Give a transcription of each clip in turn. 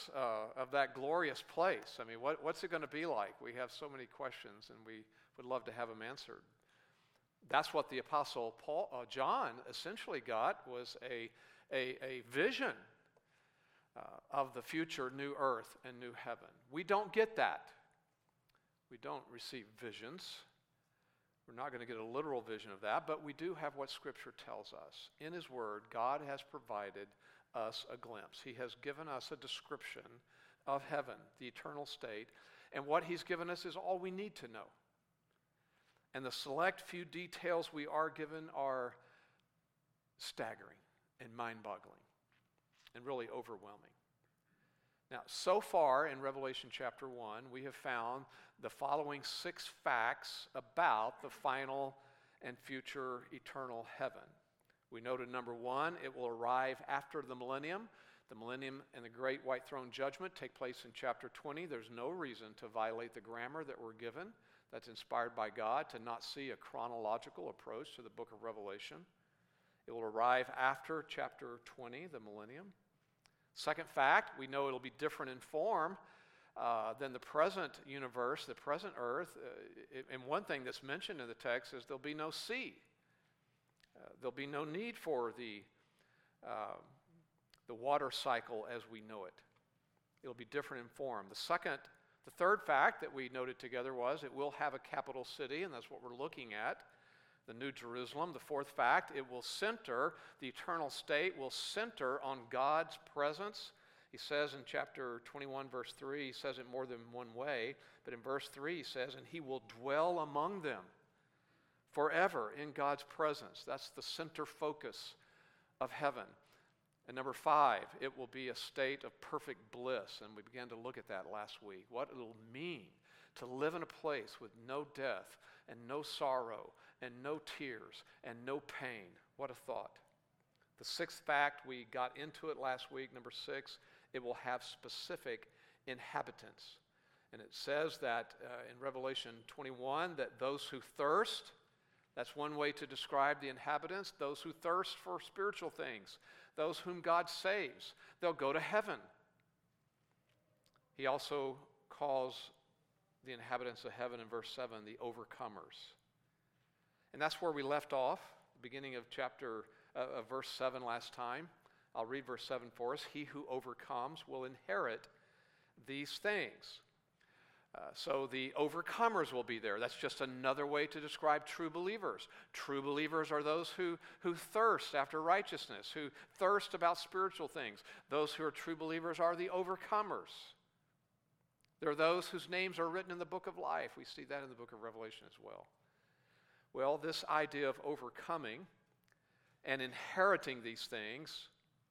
of that glorious place. I mean, what's it going to be like? We have so many questions, and we would love to have them answered. That's what the Apostle John essentially got, was a vision of the future new earth and new heaven. We don't get that. We don't receive visions. We're not going to get a literal vision of that, but we do have what Scripture tells us. In His Word, God has provided us a glimpse. He has given us a description of heaven, the eternal state, and what He's given us is all we need to know. And the select few details we are given are staggering and mind-boggling and really overwhelming. Now, so far in Revelation chapter 1, we have found the following 6 facts about the final and future eternal heaven. We noted number 1, it will arrive after the millennium. The millennium and the great white throne judgment take place in chapter 20. There's no reason to violate the grammar that we're given, that's inspired by God, to not see a chronological approach to the book of Revelation. It will arrive after chapter 20, the millennium. Second fact, we know it'll be different in form than the present universe, the present earth. And one thing that's mentioned in the text is there'll be no sea. There'll be no need for the water cycle as we know it. It'll be different in form. The third fact that we noted together was it will have a capital city, and that's what we're looking at, the New Jerusalem. The fourth fact, the eternal state will center on God's presence. He says in chapter 21, verse 3, he says it more than one way, but in verse 3 he says, and He will dwell among them forever in God's presence. That's the center focus of heaven. And number 5, it will be a state of perfect bliss, and we began to look at that last week. What it'll mean to live in a place with no death and no sorrow and no tears and no pain. What a thought. The 6th fact, we got into it last week, number 6, it will have specific inhabitants. And it says that in Revelation 21 that those who thirst, that's one way to describe the inhabitants, those who thirst for spiritual things, those whom God saves, they'll go to heaven. He also calls the inhabitants of heaven in verse 7 the overcomers. And that's where we left off, the beginning of verse 7 last time. I'll read verse 7 for us. He who overcomes will inherit these things. So the overcomers will be there. That's just another way to describe true believers. True believers are those who thirst after righteousness, who thirst about spiritual things. Those who are true believers are the overcomers. There are those whose names are written in the book of life. We see that in the book of Revelation as well. Well, this idea of overcoming and inheriting these things,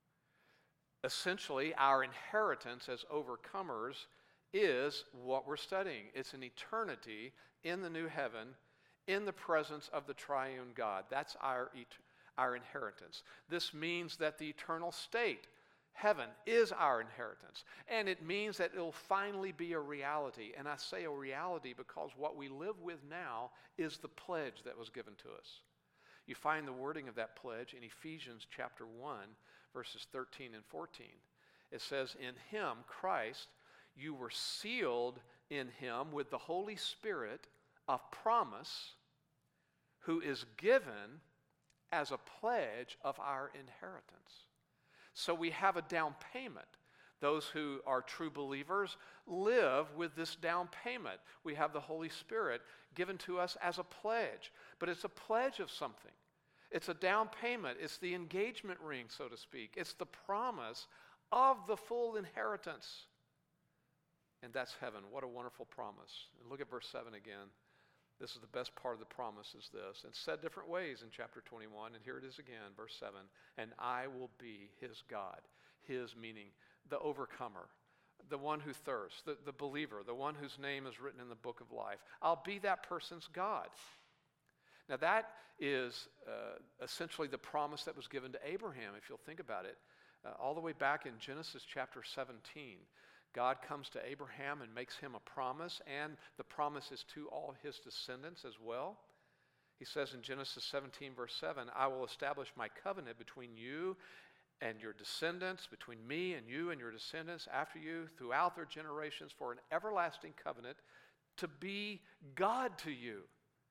essentially our inheritance as overcomers is what we're studying. It's an eternity in the new heaven, in the presence of the triune God. That's our inheritance. This means that the eternal state, heaven, is our inheritance. And it means that it'll finally be a reality. And I say a reality because what we live with now is the pledge that was given to us. You find the wording of that pledge in Ephesians chapter 1, verses 13 and 14. It says, in Him, Christ, you were sealed in Him with the Holy Spirit of promise, who is given as a pledge of our inheritance. So we have a down payment. Those who are true believers live with this down payment. We have the Holy Spirit given to us as a pledge, but it's a pledge of something. It's a down payment. It's the engagement ring, so to speak. It's the promise of the full inheritance. And that's heaven. What a wonderful promise. And look at verse 7 again. This is the best part of the promise is this. It's said different ways in chapter 21, and here it is again, verse 7. And I will be his God. His meaning the overcomer, the one who thirsts, the believer, the one whose name is written in the book of life. I'll be that person's God. Now that is essentially the promise that was given to Abraham, if you'll think about it. All the way back in Genesis chapter 17, God comes to Abraham and makes him a promise, and the promise is to all his descendants as well. He says in Genesis 17, verse 7, I will establish my covenant between you and your descendants, between me and you and your descendants after you throughout their generations, for an everlasting covenant, to be God to you.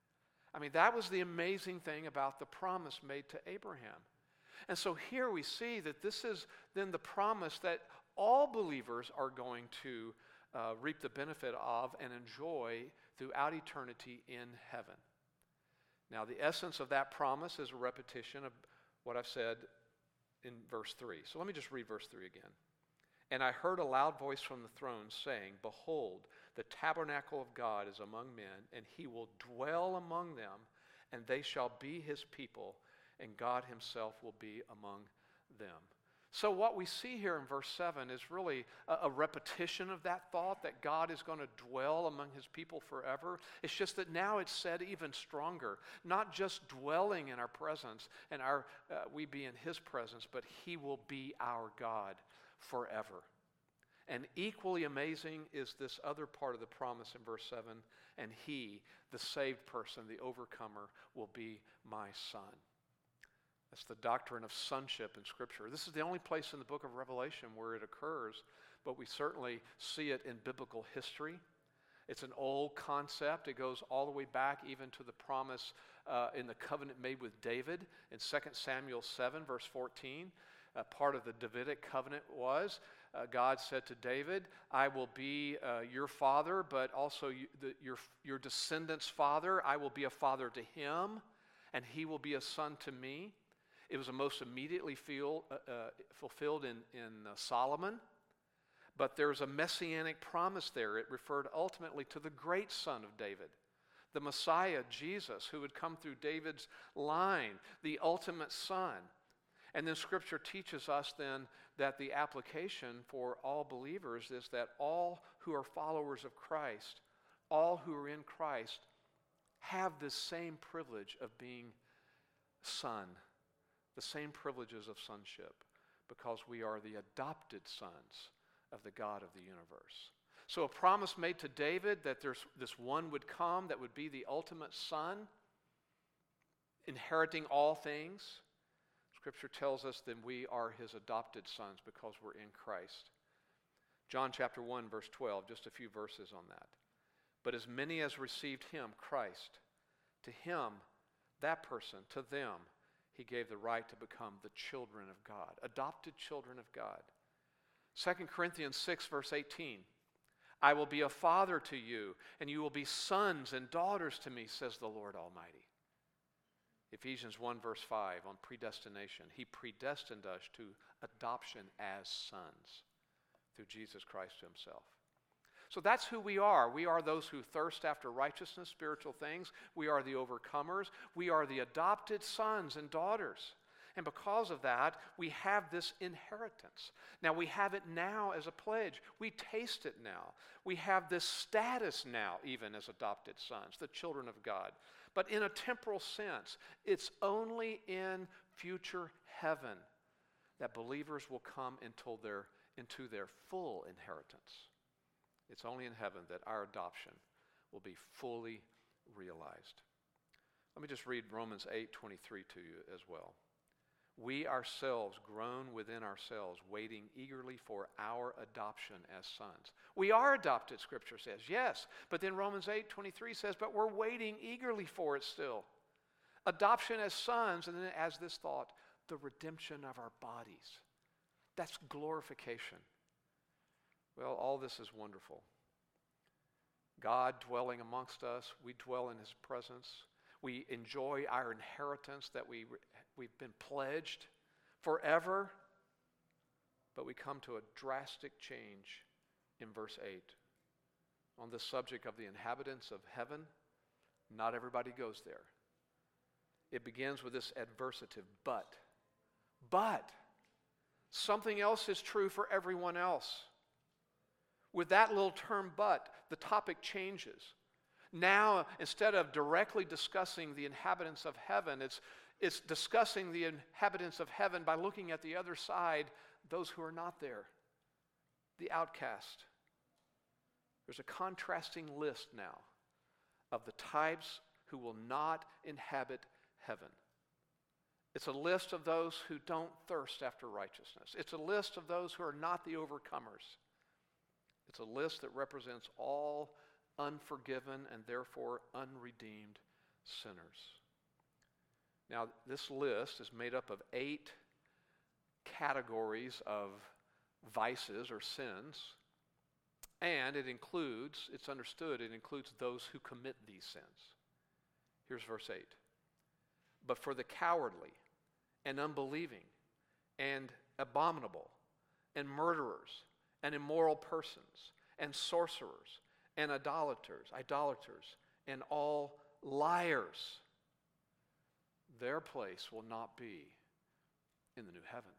I mean, that was the amazing thing about the promise made to Abraham. And so here we see that this is then the promise that all believers are going to reap the benefit of and enjoy throughout eternity in heaven. Now, the essence of that promise is a repetition of what I've said in verse 3. So let me just read verse 3 again. And I heard a loud voice from the throne saying, Behold, the tabernacle of God is among men, and he will dwell among them, and they shall be his people, and God himself will be among them. So what we see here in verse 7 is really a repetition of that thought that God is going to dwell among his people forever. It's just that now it's said even stronger, not just dwelling in our presence and we be in his presence, but he will be our God forever. And equally amazing is this other part of the promise in verse 7, and he, the saved person, the overcomer, will be my son. That's the doctrine of sonship in Scripture. This is the only place in the book of Revelation where it occurs, but we certainly see it in biblical history. It's an old concept. It goes all the way back even to the promise in the covenant made with David in 2 Samuel 7, verse 14. Part of the Davidic covenant was God said to David, I will be your father, but also your descendant's father. I will be a father to him, and he will be a son to me. It was most immediately fulfilled in Solomon. But there's a messianic promise there. It referred ultimately to the great son of David, the Messiah, Jesus, who would come through David's line, the ultimate son. And then Scripture teaches us then that the application for all believers is that all who are followers of Christ, all who are in Christ, have this same privilege of being son, the same privileges of sonship, because we are the adopted sons of the God of the universe. So a promise made to David that this one would come that would be the ultimate son, inheriting all things. Scripture tells us that we are his adopted sons because we're in Christ. John chapter 1, verse 12, just a few verses on that. But as many as received him, Christ, to him, that person, to them, he gave the right to become the children of God, adopted children of God. 2 Corinthians 6, verse 18, I will be a father to you, and you will be sons and daughters to me, says the Lord Almighty. Ephesians 1, verse 5, on predestination. He predestined us to adoption as sons through Jesus Christ himself. So that's who we are. We are those who thirst after righteousness, spiritual things. We are the overcomers. We are the adopted sons and daughters. And because of that, we have this inheritance. Now, we have it now as a pledge. We taste it now. We have this status now, even as adopted sons, the children of God. But in a temporal sense, it's only in future heaven that believers will come into their full inheritance. It's only in heaven that our adoption will be fully realized. Let me just read Romans 8:23 to you as well. We ourselves groan within ourselves, waiting eagerly for our adoption as sons. We are adopted, Scripture says, yes. But then Romans 8:23 says, but we're waiting eagerly for it still. Adoption as sons, and then as this thought, the redemption of our bodies. That's glorification. Well, all this is wonderful. God dwelling amongst us, we dwell in his presence. We enjoy our inheritance that we've been pledged forever. But we come to a drastic change in verse 8. On the subject of the inhabitants of heaven, not everybody goes there. It begins with this adversative, but. Something else is true for everyone else. With that little term, but, the topic changes. Now, instead of directly discussing the inhabitants of heaven, it's discussing the inhabitants of heaven by looking at the other side, those who are not there, the outcast. There's a contrasting list now of the types who will not inhabit heaven. It's a list of those who don't thirst after righteousness. It's a list of those who are not the overcomers. It's a list that represents all unforgiven and therefore unredeemed sinners. Now, this list is made up of 8 categories of vices or sins, and it's understood, it includes those who commit these sins. Here's verse 8. But for the cowardly and unbelieving and abominable and murderers and immoral persons and sorcerers and idolaters and all liars, their place will not be in the new heaven.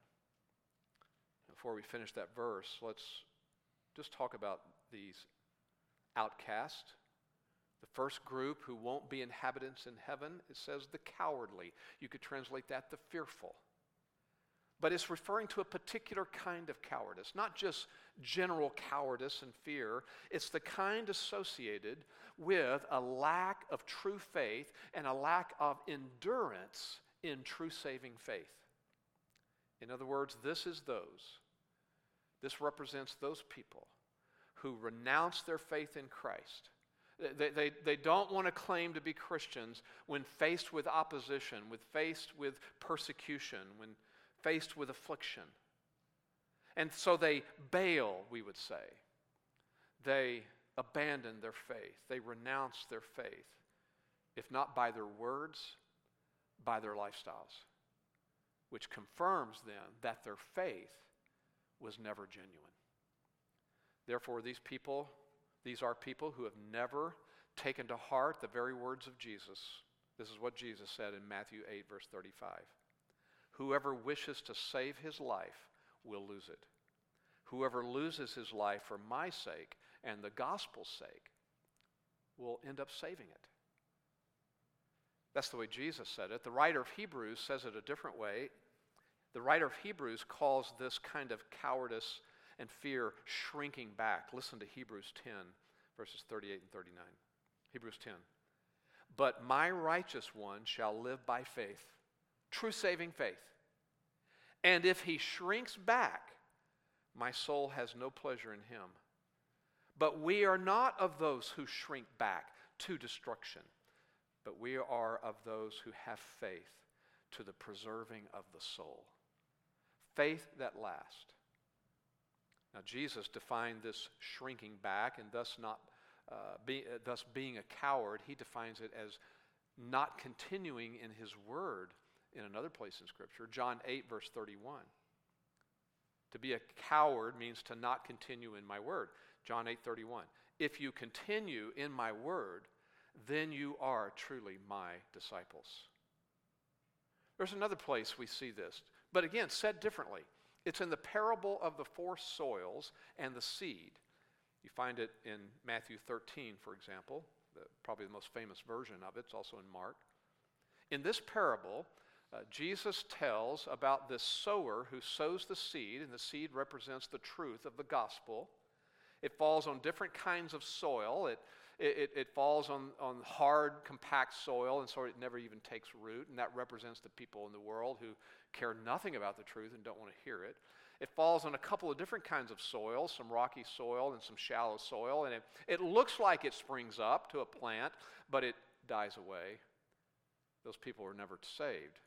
Before we finish that verse, let's just talk about these outcasts. The first group who won't be inhabitants in heaven, it says the cowardly. You could translate that the fearful. But it's referring to a particular kind of cowardice, not just general cowardice and fear. It's the kind associated with a lack of true faith and a lack of endurance in true saving faith. In other words, this represents those people who renounce their faith in Christ. They don't want to claim to be Christians when faced with opposition, when faced with persecution, when faced with affliction. And so they bail, we would say. They abandon their faith. They renounce their faith, if not by their words, by their lifestyles, which confirms then that their faith was never genuine. Therefore, these are people who have never taken to heart the very words of Jesus. This is what Jesus said in Matthew 8, verse 35. Whoever wishes to save his life will lose it. Whoever loses his life for my sake and the gospel's sake will end up saving it. That's the way Jesus said it. The writer of Hebrews says it a different way. The writer of Hebrews calls this kind of cowardice and fear shrinking back. Listen to Hebrews 10, verses 38 and 39. Hebrews 10. But my righteous one shall live by faith, true saving faith. And if he shrinks back, my soul has no pleasure in him. But we are not of those who shrink back to destruction, but we are of those who have faith to the preserving of the soul. Faith that lasts. Now, Jesus defined this shrinking back, and thus being a coward. He defines it as not continuing in his word in another place in Scripture, John 8, verse 31. To be a coward means to not continue in my word, John 8, 31. If you continue in my word, then you are truly my disciples. There's another place we see this, but again, said differently. It's in the parable of the 4 soils and the seed. You find it in Matthew 13, for example, probably the most famous version of it. It's also in Mark. In this parable, Jesus tells about this sower who sows the seed, and the seed represents the truth of the gospel. It falls on different kinds of soil. It falls on hard, compact soil, and so it never even takes root, and that represents the people in the world who care nothing about the truth and don't want to hear it. It falls on a couple of different kinds of soil, some rocky soil and some shallow soil, and it looks like it springs up to a plant, but it dies away. Those people are never saved.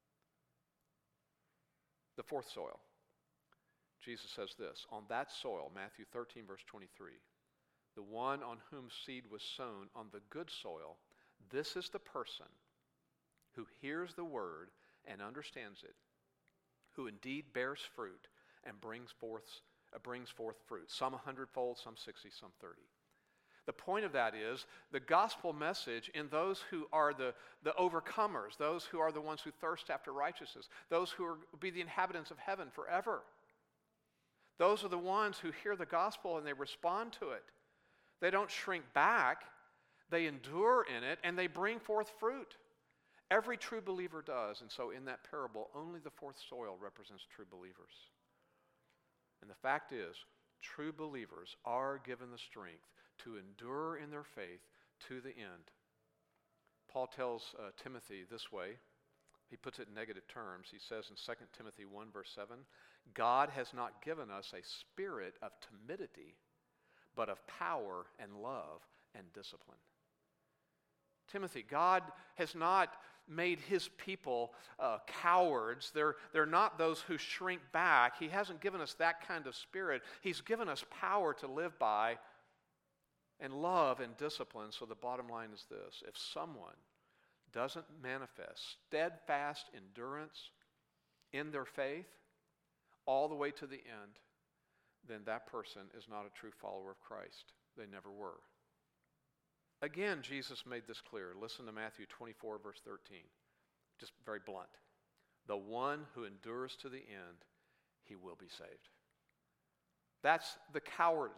The 4th soil. Jesus says this, on that soil, Matthew 13, verse 23, the one on whom seed was sown on the good soil, this is the person who hears the word and understands it, who indeed bears fruit and brings forth fruit, some 100-fold, some 60, some 30. The point of that is the gospel message in those who are the overcomers, those who are the ones who thirst after righteousness, those who will be the inhabitants of heaven forever. Those are the ones who hear the gospel and they respond to it. They don't shrink back, they endure in it, and they bring forth fruit. Every true believer does, and so in that parable, only the 4th soil represents true believers. And the fact is, true believers are given the strength to endure in their faith to the end. Paul tells Timothy this way, He puts it in negative terms. He says in 2 Timothy 1, verse 7, God has not given us a spirit of timidity, but of power and love and discipline. Timothy, God has not made his people cowards. They're not those who shrink back. He hasn't given us that kind of spirit. He's given us power to live by and love and discipline. So the bottom line is this: if someone doesn't manifest steadfast endurance in their faith all the way to the end, then that person is not a true follower of Christ. They never were. Again, Jesus made this clear. Listen to Matthew 24, verse 13. Just very blunt. The one who endures to the end, he will be saved. That's the cowardly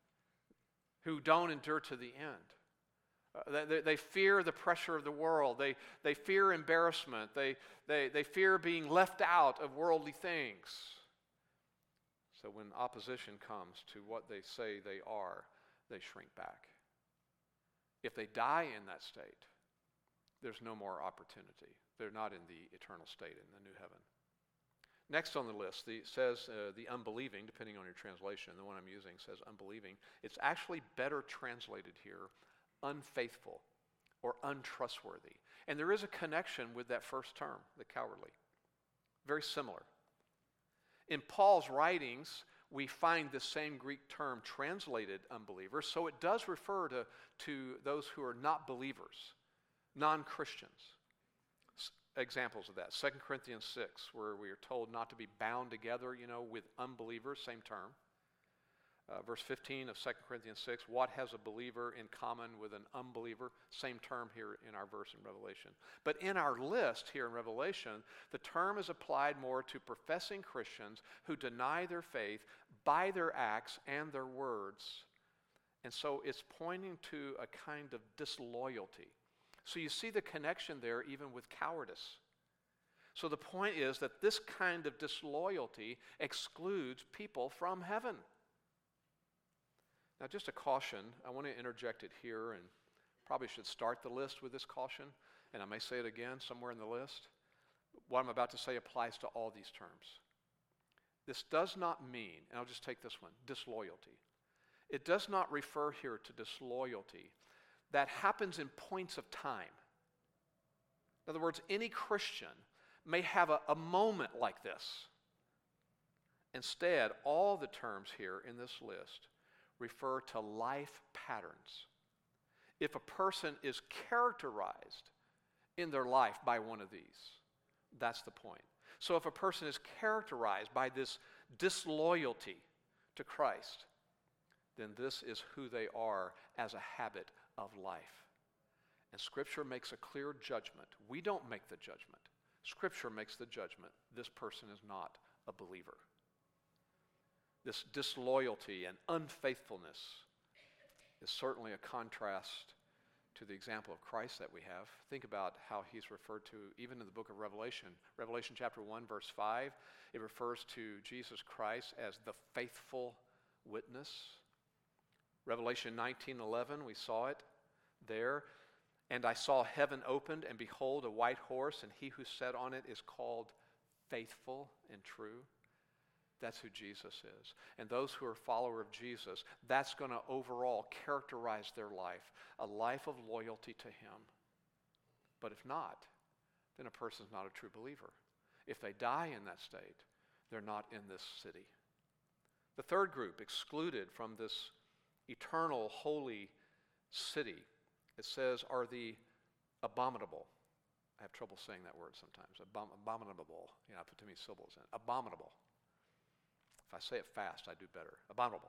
who don't endure to the end. They fear the pressure of the world. They fear embarrassment. They fear being left out of worldly things. So when opposition comes to what they say they are, they shrink back. If they die in that state, there's no more opportunity. They're not in the eternal state in the new heaven. Next on the list, it says the unbelieving, depending on your translation. The one I'm using says unbelieving. It's actually better translated here, unfaithful or untrustworthy. And there is a connection with that first term, the cowardly. Very similar. In Paul's writings, we find the same Greek term translated unbelievers, so it does refer to those who are not believers, non-Christians. Examples of that, 2 Corinthians 6, where we are told not to be bound together, with unbelievers, same term. Verse 15 of 2 Corinthians 6, what has a believer in common with an unbeliever? Same term here in our verse in Revelation. But in our list here in Revelation, the term is applied more to professing Christians who deny their faith by their acts and their words. And so it's pointing to a kind of disloyalty. So you see the connection there even with cowardice. So the point is that this kind of disloyalty excludes people from heaven. Now, just a caution, I want to interject it here, and probably should start the list with this caution, and I may say it again somewhere in the list. What I'm about to say applies to all these terms. This does not mean, and I'll just take this one, disloyalty. It does not refer here to disloyalty that happens in points of time. In other words, any Christian may have a moment like this. Instead, all the terms here in this list refer to life patterns. If a person is characterized in their life by one of these, that's the point. So if a person is characterized by this disloyalty to Christ, then this is who they are as a habit of life. And Scripture makes a clear judgment. We don't make the judgment. Scripture makes the judgment. This person is not a believer. This disloyalty and unfaithfulness is certainly a contrast to the example of Christ that we have. Think about how he's referred to even in the book of Revelation. Revelation chapter 1, verse 5, it refers to Jesus Christ as the faithful witness. Revelation 19:11, we saw it there. And I saw heaven opened, and behold, a white horse, and he who sat on it is called Faithful and True. That's who Jesus is. And those who are followers of Jesus, that's going to overall characterize their life, a life of loyalty to him. But if not, then a person's not a true believer. If they die in that state, they're not in this city. The third group excluded from this eternal holy city, it says, are the abominable. I have trouble saying that word sometimes. Abominable. I put too many syllables in. Abominable. If I say it fast, I do better. Abominable.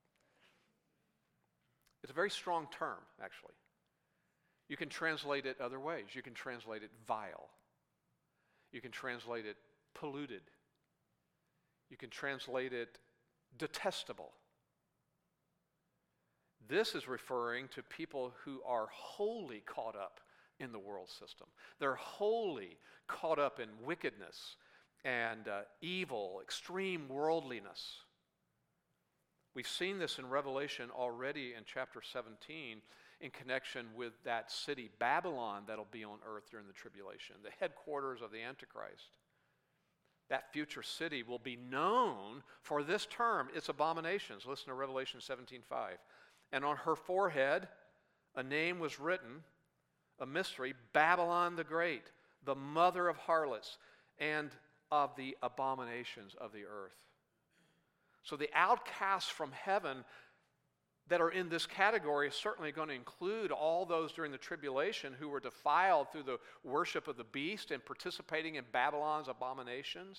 It's a very strong term, actually. You can translate it other ways. You can translate it vile. You can translate it polluted. You can translate it detestable. This is referring to people who are wholly caught up in the world system. They're wholly caught up in wickedness and evil, extreme worldliness. We've seen this in Revelation already in chapter 17 in connection with that city, Babylon, that'll be on earth during the tribulation, the headquarters of the Antichrist. That future city will be known for this term, its abominations. Listen to Revelation 17:5. And on her forehead a name was written, a mystery, Babylon the Great, the mother of harlots and of the abominations of the earth. So the outcasts from heaven that are in this category is certainly going to include all those during the tribulation who were defiled through the worship of the beast and participating in Babylon's abominations.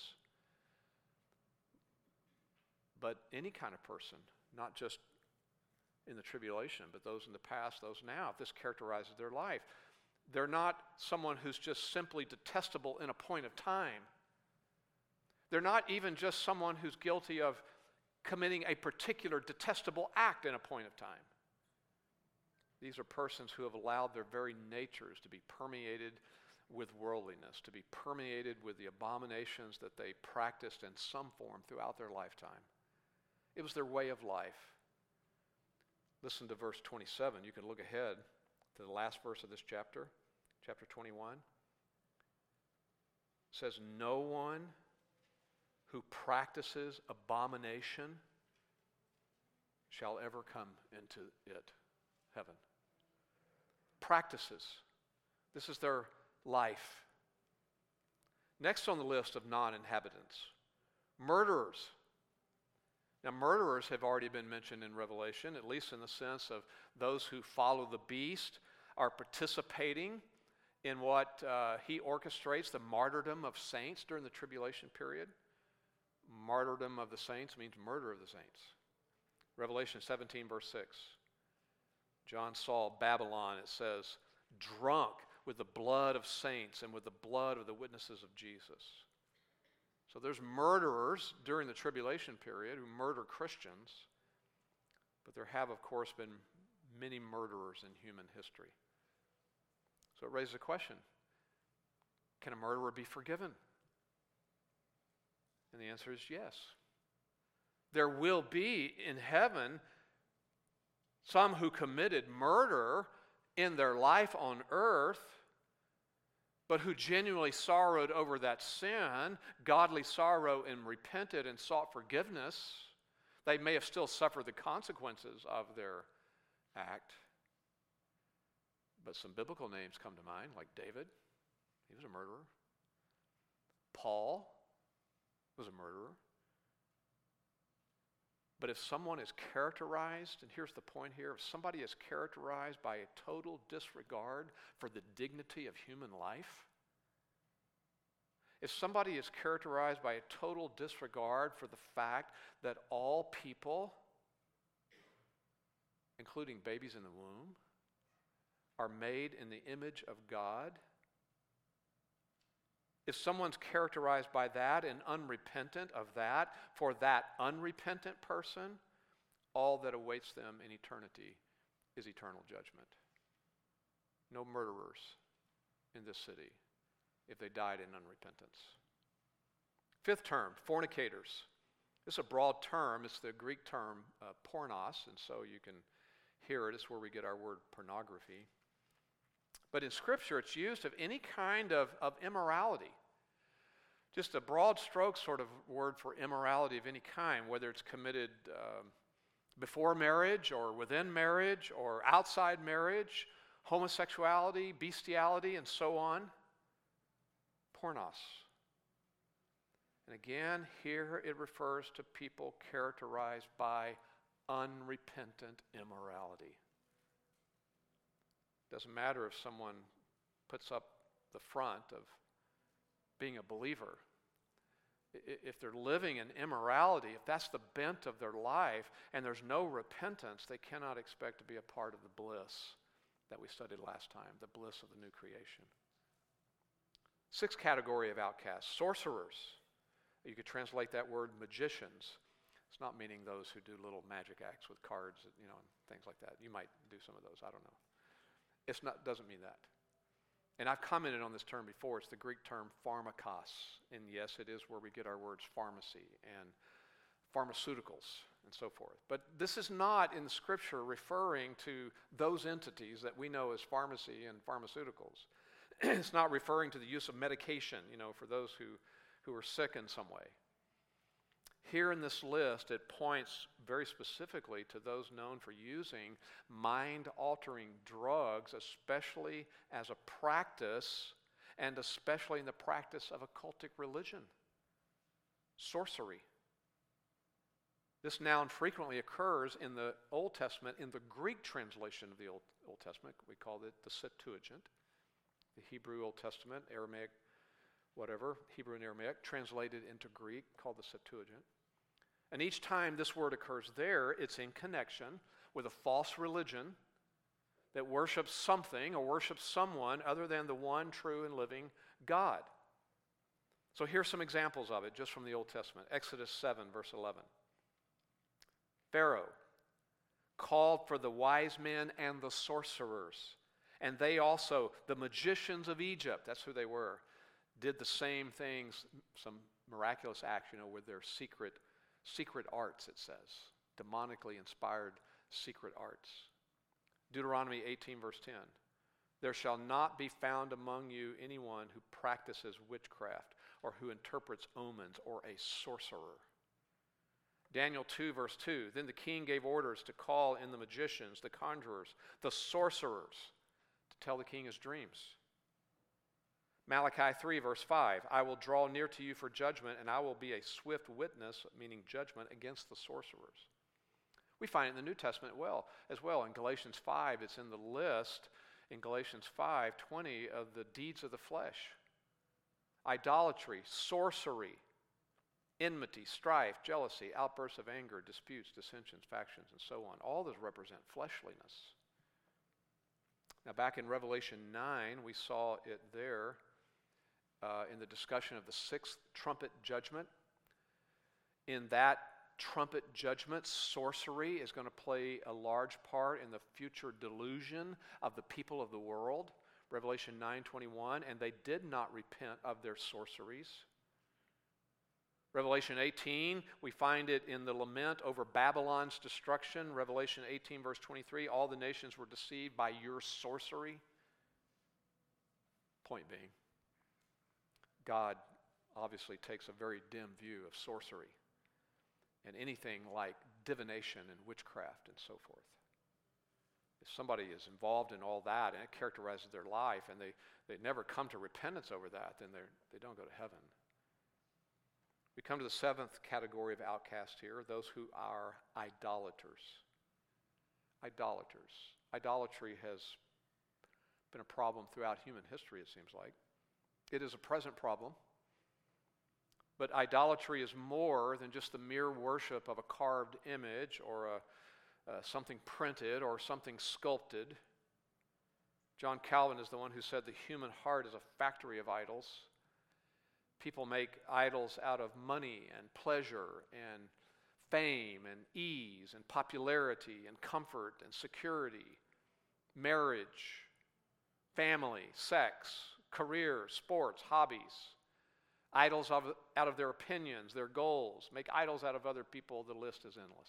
But any kind of person, not just in the tribulation, but those in the past, those now, if this characterizes their life, they're not someone who's just simply detestable in a point of time. They're not even just someone who's guilty of committing a particular detestable act in a point of time. These are persons who have allowed their very natures to be permeated with worldliness, to be permeated with the abominations that they practiced in some form throughout their lifetime. It was their way of life. Listen to verse 27. You can look ahead to the last verse of this chapter, chapter 21. It says, no one who practices abomination shall ever come into it, heaven. Practices. This is their life. Next on the list of non-inhabitants, murderers. Now, murderers have already been mentioned in Revelation, at least in the sense of those who follow the beast are participating in what he orchestrates, the martyrdom of saints during the tribulation period. Martyrdom of the saints means murder of the saints. Revelation 17, verse 6. John saw Babylon, it says, drunk with the blood of saints and with the blood of the witnesses of Jesus. So there's murderers during the tribulation period who murder Christians, but there have, of course, been many murderers in human history. So it raises a question. Can a murderer be forgiven? And the answer is yes. There will be in heaven some who committed murder in their life on earth, but who genuinely sorrowed over that sin, godly sorrow, and repented and sought forgiveness. They may have still suffered the consequences of their act. But some biblical names come to mind, like David. He was a murderer. Paul was a murderer. But if someone is characterized, and here's the point here, if somebody is characterized by a total disregard for the dignity of human life, if somebody is characterized by a total disregard for the fact that all people, including babies in the womb, are made in the image of God, if someone's characterized by that and unrepentant of that, for that unrepentant person, all that awaits them in eternity is eternal judgment. No murderers in this city if they died in unrepentance. Fifth term, fornicators. This is a broad term. It's the Greek term pornos, and so you can hear it. It's where we get our word pornography. But in Scripture, it's used of any kind of immorality. Just a broad stroke sort of word for immorality of any kind, whether it's committed before marriage or within marriage or outside marriage, homosexuality, bestiality, and so on. Pornos. And again, here it refers to people characterized by unrepentant immorality. Doesn't matter if someone puts up the front of being a believer. If they're living in immorality, if that's the bent of their life and there's no repentance, they cannot expect to be a part of the bliss that we studied last time, the bliss of the new creation. Sixth category of outcasts, sorcerers. You could translate that word magicians. It's not meaning those who do little magic acts with cards, and things like that. You might do some of those, I don't know. Doesn't mean that. And I've commented on this term before. It's the Greek term pharmakos. And yes, it is where we get our words pharmacy and pharmaceuticals. and so forth. But this is not in the Scripture referring to those entities that we know as pharmacy and pharmaceuticals. It's not referring to the use of medication, for those who are sick in some way. Here in this list, it points very specifically to those known for using mind-altering drugs, especially as a practice, and especially in the practice of occultic religion, sorcery. This noun frequently occurs in the Old Testament, in the Greek translation of the Old Testament. We call it the Septuagint. The Hebrew Old Testament, Aramaic, whatever, Hebrew and Aramaic, translated into Greek, called the Septuagint. And each time this word occurs there, it's in connection with a false religion that worships something or worships someone other than the one true and living God. So here's some examples of it just from the Old Testament. Exodus 7, verse 11. Pharaoh called for the wise men and the sorcerers, and they also, the magicians of Egypt, that's who they were, did the same things, some miraculous acts, with their secret arts, it says, demonically inspired secret arts. Deuteronomy 18, verse 10. There shall not be found among you anyone who practices witchcraft or who interprets omens or a sorcerer. Daniel 2, verse 2. Then the king gave orders to call in the magicians, the conjurers, the sorcerers, to tell the king his dreams. Malachi 3, verse 5. I will draw near to you for judgment, and I will be a swift witness, meaning judgment, against the sorcerers. We find it in the New Testament as well. In Galatians 5, it's in the list, in Galatians 5:20, of the deeds of the flesh. Idolatry, sorcery, enmity, strife, jealousy, outbursts of anger, disputes, dissensions, factions, and so on. All those represent fleshliness. Now back in Revelation 9, we saw it there in the discussion of the sixth trumpet judgment. In that trumpet judgment, sorcery is going to play a large part in the future delusion of the people of the world. Revelation 9:21, and they did not repent of their sorceries. Revelation 18, we find it in the lament over Babylon's destruction. Revelation 18, verse 23, all the nations were deceived by your sorcery. Point being, God obviously takes a very dim view of sorcery and anything like divination and witchcraft and so forth. If somebody is involved in all that and it characterizes their life and they never come to repentance over that, then they don't go to heaven. We come to the seventh category of outcast here, those who are idolaters. Idolaters. Idolatry has been a problem throughout human history, it seems like. It is a present problem. But idolatry is more than just the mere worship of a carved image or something printed or something sculpted. John Calvin is the one who said the human heart is a factory of idols. People make idols out of money and pleasure and fame and ease and popularity and comfort and security, marriage, family, sex, career, sports, hobbies. Idols out of their opinions, their goals. Make idols out of other people. The list is endless.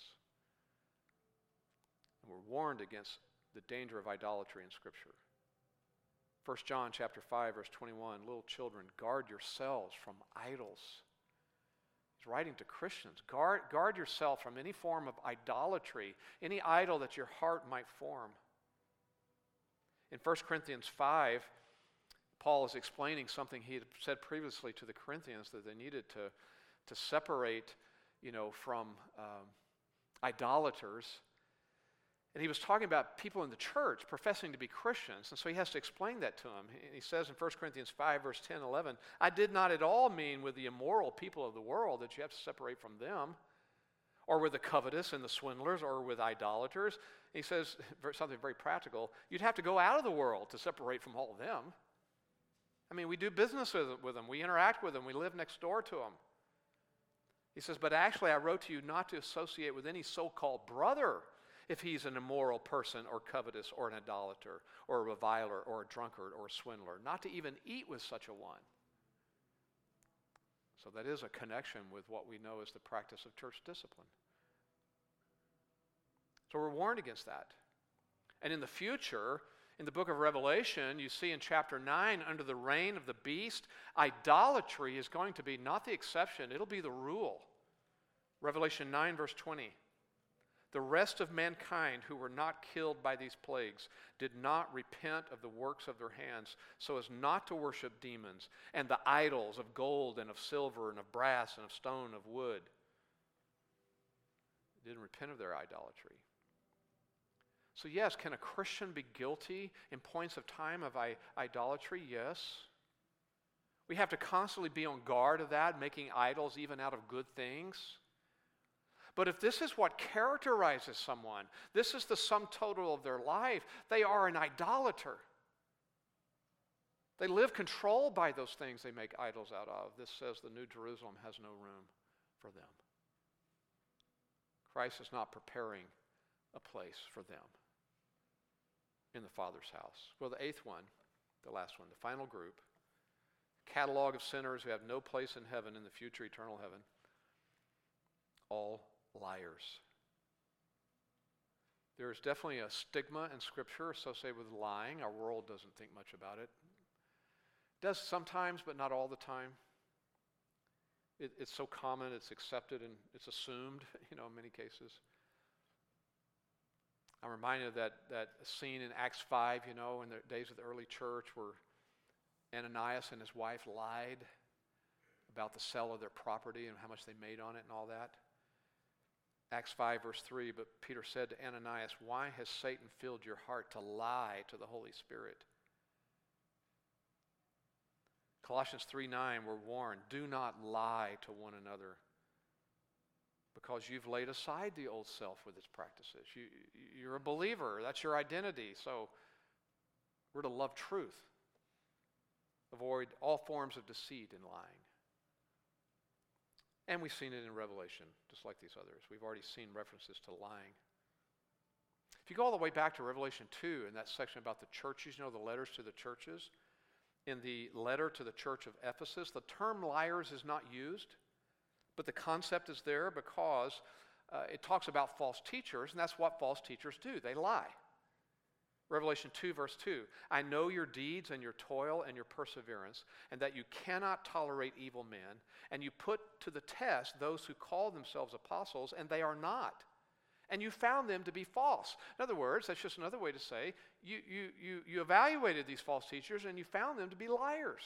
And we're warned against the danger of idolatry in Scripture. 1 John chapter 5, verse 21, little children, guard yourselves from idols. He's writing to Christians. Guard yourself from any form of idolatry, any idol that your heart might form. In 1 Corinthians 5, Paul is explaining something he had said previously to the Corinthians, that they needed to separate, from idolaters. And he was talking about people in the church professing to be Christians, and so he has to explain that to them. He says in 1 Corinthians 5, verse 10, 11, I did not at all mean with the immoral people of the world that you have to separate from them, or with the covetous and the swindlers, or with idolaters. He says something very practical. You'd have to go out of the world to separate from all of them. I mean, we do business with them. We interact with them. We live next door to them. He says, but actually I wrote to you not to associate with any so-called brother if he's an immoral person or covetous or an idolater or a reviler or a drunkard or a swindler, not to even eat with such a one. So that is a connection with what we know as the practice of church discipline. So we're warned against that. And in the future, in the book of Revelation, you see in chapter 9, under the reign of the beast, idolatry is going to be not the exception, it'll be the rule. Revelation 9, verse 20. The rest of mankind who were not killed by these plagues did not repent of the works of their hands, so as not to worship demons and the idols of gold and of silver and of brass and of stone, of wood. They didn't repent of their idolatry. So yes, can a Christian be guilty in points of time of idolatry? Yes. We have to constantly be on guard of that, making idols even out of good things. But if this is what characterizes someone, this is the sum total of their life, they are an idolater. They live controlled by those things they make idols out of. This says the New Jerusalem has no room for them. Christ is not preparing a place for them in the Father's house. Well, the eighth one, the last one, the final group, catalog of sinners who have no place in heaven, in the future eternal heaven, all liars. There is definitely a stigma in Scripture associated with lying. Our world doesn't think much about it. It does sometimes, but not all the time. It's so common, it's accepted, and it's assumed, in many cases. I'm reminded of that scene in Acts 5, in the days of the early church where Ananias and his wife lied about the sale of their property and how much they made on it and all that. Acts 5, verse 3, but Peter said to Ananias, "Why has Satan filled your heart to lie to the Holy Spirit?" Colossians 3:9, we're warned, do not lie to one another, because you've laid aside the old self with its practices. You're a believer. That's your identity. So we're to love truth. Avoid all forms of deceit and lying. And we've seen it in Revelation, just like these others. We've already seen references to lying. If you go all the way back to Revelation 2, in that section about the churches, the letters to the churches, in the letter to the church of Ephesus, the term liars is not used, but the concept is there because it talks about false teachers, and that's what false teachers do. They lie. Revelation 2, verse 2, I know your deeds and your toil and your perseverance, and that you cannot tolerate evil men, and you put to the test those who call themselves apostles, and they are not. And you found them to be false. In other words, that's just another way to say, you evaluated these false teachers, and you found them to be liars.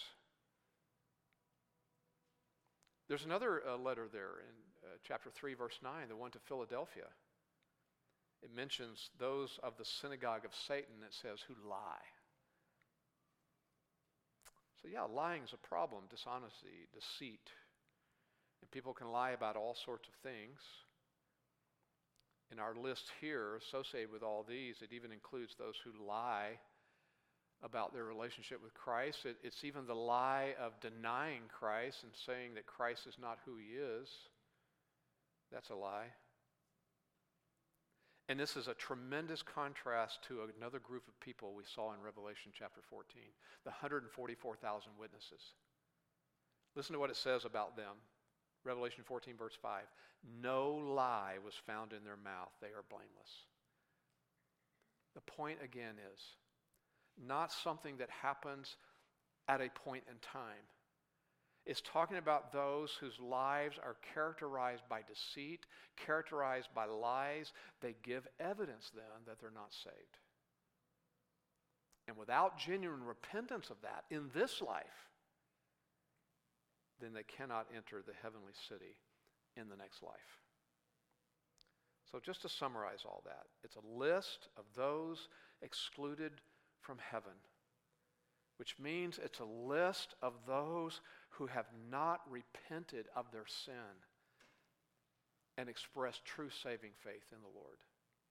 There's another letter there in chapter 3, verse 9, the one to Philadelphia. It mentions those of the synagogue of Satan, it says, who lie. So yeah, lying is a problem, dishonesty, deceit. And people can lie about all sorts of things. In our list here, associated with all these, it even includes those who lie about their relationship with Christ. It's even the lie of denying Christ and saying that Christ is not who he is. That's a lie. And this is a tremendous contrast to another group of people we saw in Revelation chapter 14, the 144,000 witnesses. Listen to what it says about them. Revelation 14, verse 5. No lie was found in their mouth. They are blameless. The point again is not something that happens at a point in time. It's talking about those whose lives are characterized by deceit, characterized by lies. They give evidence then that they're not saved. And without genuine repentance of that in this life, then they cannot enter the heavenly city in the next life. So just to summarize all that, it's a list of those excluded from heaven, which means it's a list of those who have not repented of their sin and expressed true saving faith in the Lord.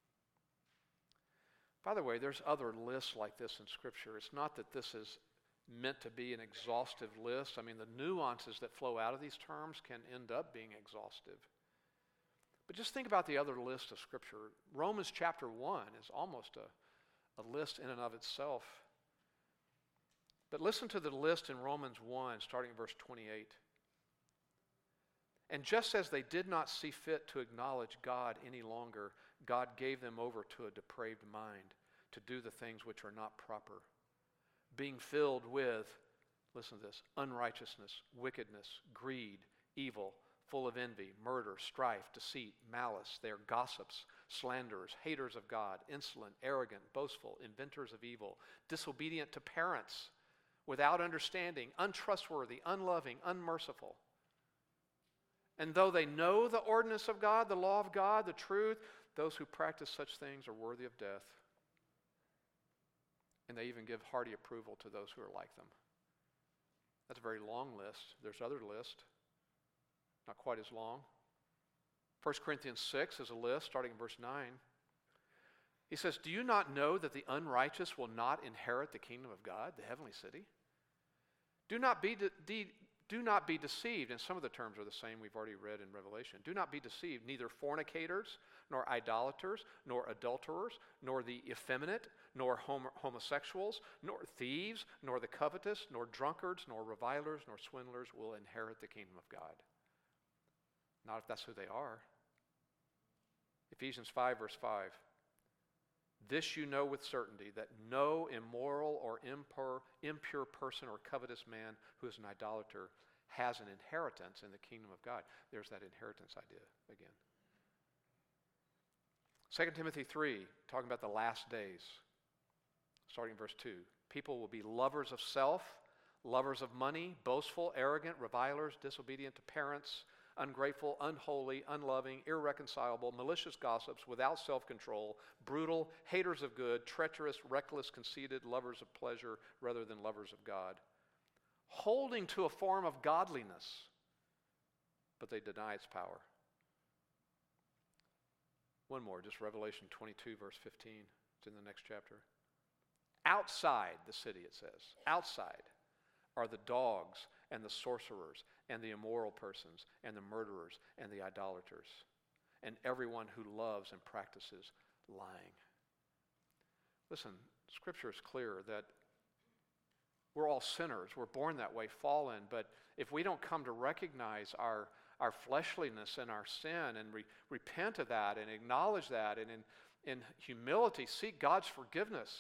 By the way, there's other lists like this in Scripture. It's not that this is meant to be an exhaustive list. I mean, the nuances that flow out of these terms can end up being exhaustive. But just think about the other list of Scripture. Romans chapter 1 is almost a list in and of itself. But listen to the list in Romans 1, starting in verse 28. And just as they did not see fit to acknowledge God any longer, God gave them over to a depraved mind to do the things which are not proper, being filled with, listen to this, unrighteousness, wickedness, greed, evil, full of envy, murder, strife, deceit, malice. They are gossips, slanderers, haters of God, insolent, arrogant, boastful, inventors of evil, disobedient to parents, without understanding, untrustworthy, unloving, unmerciful. And though they know the ordinance of God, the law of God, the truth, those who practice such things are worthy of death. And they even give hearty approval to those who are like them. That's a very long list. There's other lists, not quite as long. 1 Corinthians 6 is a list, starting in verse 9. He says, do you not know that the unrighteous will not inherit the kingdom of God, the heavenly city? Do not be deceived. And some of the terms are the same we've already read in Revelation. Do not be deceived. Neither fornicators, nor idolaters, nor adulterers, nor the effeminate, nor homosexuals, nor thieves, nor the covetous, nor drunkards, nor revilers, nor swindlers will inherit the kingdom of God. Not if that's who they are. Ephesians 5, verse 5. This you know with certainty, that no immoral or impure person or covetous man who is an idolater has an inheritance in the kingdom of God. There's that inheritance idea again. 2 Timothy 3, talking about the last days, starting in verse 2. People will be lovers of self, lovers of money, boastful, arrogant, revilers, disobedient to parents, ungrateful, unholy, unloving, irreconcilable, malicious gossips, without self-control, brutal, haters of good, treacherous, reckless, conceited, lovers of pleasure rather than lovers of God, holding to a form of godliness, but they deny its power. One more, just Revelation 22, verse 15. It's in the next chapter. Outside the city, it says, outside are the dogs and the sorcerers and the immoral persons and the murderers and the idolaters and everyone who loves and practices lying. Listen, Scripture is clear that we're all sinners. We're born that way, fallen. But if we don't come to recognize our fleshliness and our sin and repent of that and acknowledge that and in humility seek God's forgiveness,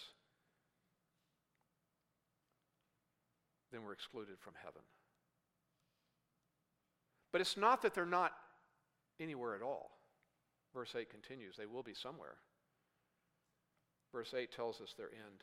then we're excluded from heaven. But it's not that they're not anywhere at all. Verse 8 continues, they will be somewhere. Verse 8 tells us their end.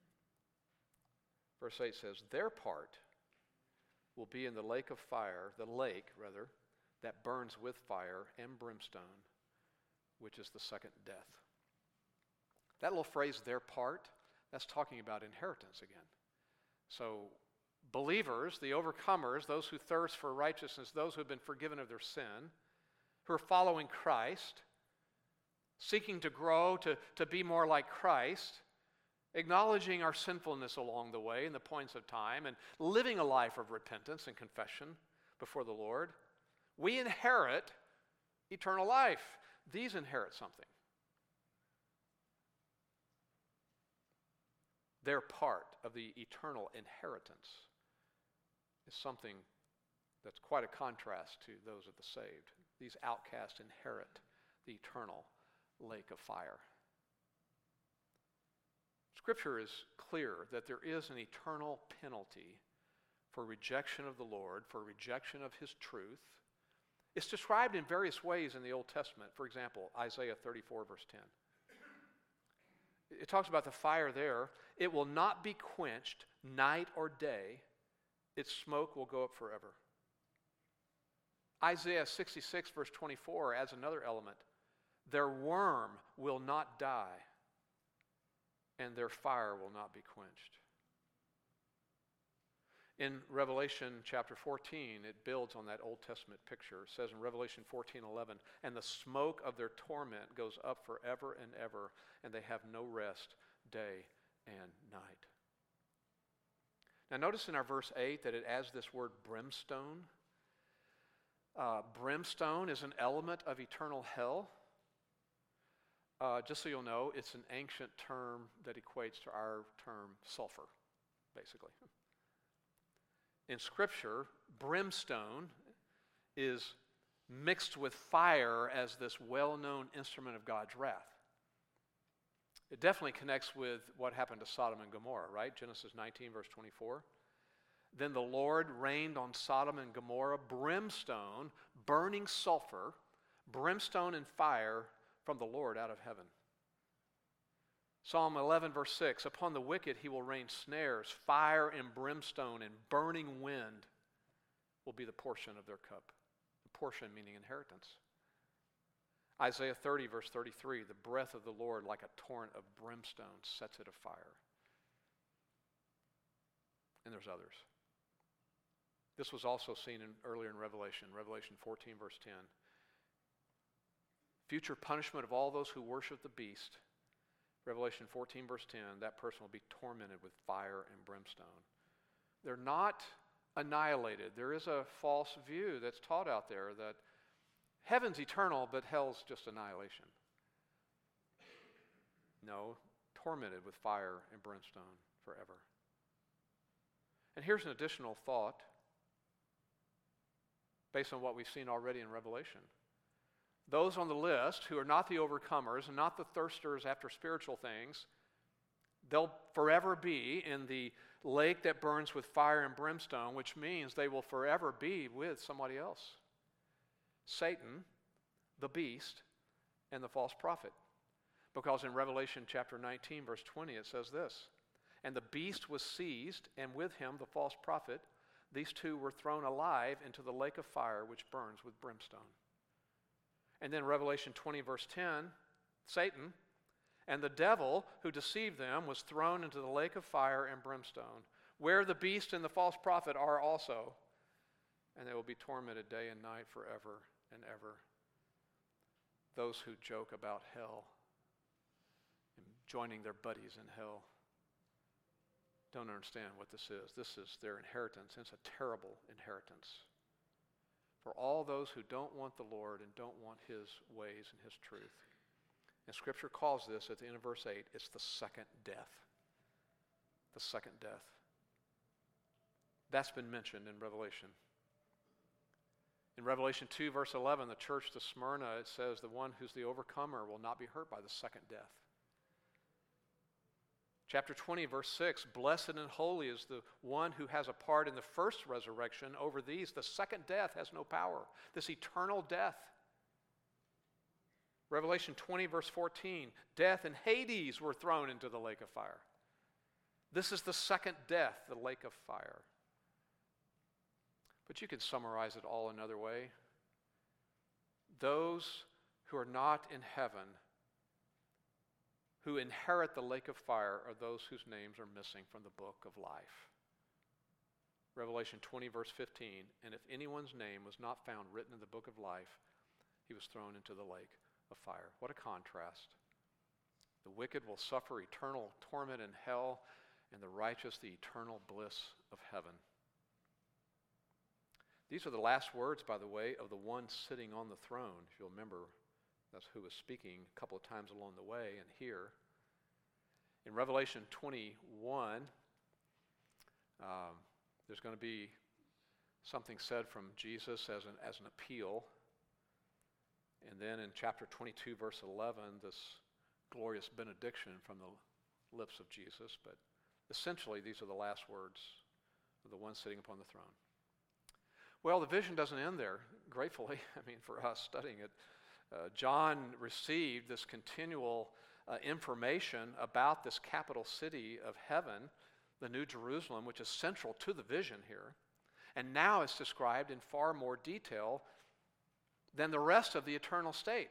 Verse 8 says, their part will be in the lake of fire, that burns with fire and brimstone, which is the second death. That little phrase, their part, that's talking about inheritance again. So believers, the overcomers, those who thirst for righteousness, those who have been forgiven of their sin, who are following Christ, seeking to grow, to be more like Christ, acknowledging our sinfulness along the way in the points of time, and living a life of repentance and confession before the Lord, we inherit eternal life. These inherit something. Their part of the eternal inheritance is something that's quite a contrast to those of the saved. These outcasts inherit the eternal lake of fire. Scripture is clear that there is an eternal penalty for rejection of the Lord, for rejection of His truth. It's described in various ways in the Old Testament. For example, Isaiah 34, verse 10. It talks about the fire there. It will not be quenched night or day. Its smoke will go up forever. Isaiah 66, verse 24 adds another element. Their worm will not die, and their fire will not be quenched. In Revelation chapter 14, it builds on that Old Testament picture. It says in Revelation 14:11, and the smoke of their torment goes up forever and ever, and they have no rest day and night. Now notice in our verse 8 that it adds this word brimstone. Brimstone is an element of eternal hell. Just so you'll know, it's an ancient term that equates to our term sulfur, basically. In Scripture, brimstone is mixed with fire as this well-known instrument of God's wrath. It definitely connects with what happened to Sodom and Gomorrah, right? Genesis 19, verse 24. Then the Lord rained on Sodom and Gomorrah brimstone, burning sulfur, brimstone and fire from the Lord out of heaven. Psalm 11, verse 6, upon the wicked he will rain snares, fire and brimstone and burning wind will be the portion of their cup. The portion meaning inheritance. Isaiah 30, verse 33, the breath of the Lord like a torrent of brimstone sets it afire. And there's others. This was also seen earlier in Revelation 14, verse 10. Future punishment of all those who worship the beast. Revelation 14, verse 10, that person will be tormented with fire and brimstone. They're not annihilated. There is a false view that's taught out there that heaven's eternal, but hell's just annihilation. No, tormented with fire and brimstone forever. And here's an additional thought based on what we've seen already in Revelation. Those on the list who are not the overcomers and not the thirsters after spiritual things, they'll forever be in the lake that burns with fire and brimstone, which means they will forever be with somebody else. Satan, the beast, and the false prophet. Because in Revelation chapter 19, verse 20, it says this, and the beast was seized, and with him the false prophet. These two were thrown alive into the lake of fire, which burns with brimstone. And then Revelation 20, verse 10, Satan and the devil who deceived them was thrown into the lake of fire and brimstone, where the beast and the false prophet are also, and they will be tormented day and night forever and ever. Those who joke about hell and joining their buddies in hell don't understand what this is. This is their inheritance. It's a terrible inheritance for all those who don't want the Lord and don't want His ways and His truth. And Scripture calls this, at the end of verse 8, it's the second death. The second death. That's been mentioned in Revelation. In Revelation 2, verse 11, the church to Smyrna, it says, the one who's the overcomer will not be hurt by the second death. Chapter 20, verse 6, blessed and holy is the one who has a part in the first resurrection. Over these, the second death has no power. This eternal death. Revelation 20, verse 14, death and Hades were thrown into the lake of fire. This is the second death, the lake of fire. But you can summarize it all another way. Those who are not in heaven, who inherit the lake of fire, are those whose names are missing from the book of life. Revelation 20, verse 15, and if anyone's name was not found written in the book of life, he was thrown into the lake of fire. What a contrast. The wicked will suffer eternal torment in hell, and the righteous the eternal bliss of heaven. These are the last words, by the way, of the one sitting on the throne. If you'll remember, that's who was speaking a couple of times along the way and here. In Revelation 21, there's going to be something said from Jesus as an appeal. And then in chapter 22, verse 11, this glorious benediction from the lips of Jesus. But essentially, these are the last words of the one sitting upon the throne. Well, the vision doesn't end there, gratefully. I mean, for us studying it. John received this continual information about this capital city of heaven, the New Jerusalem, which is central to the vision here. And now it's described in far more detail than the rest of the eternal state.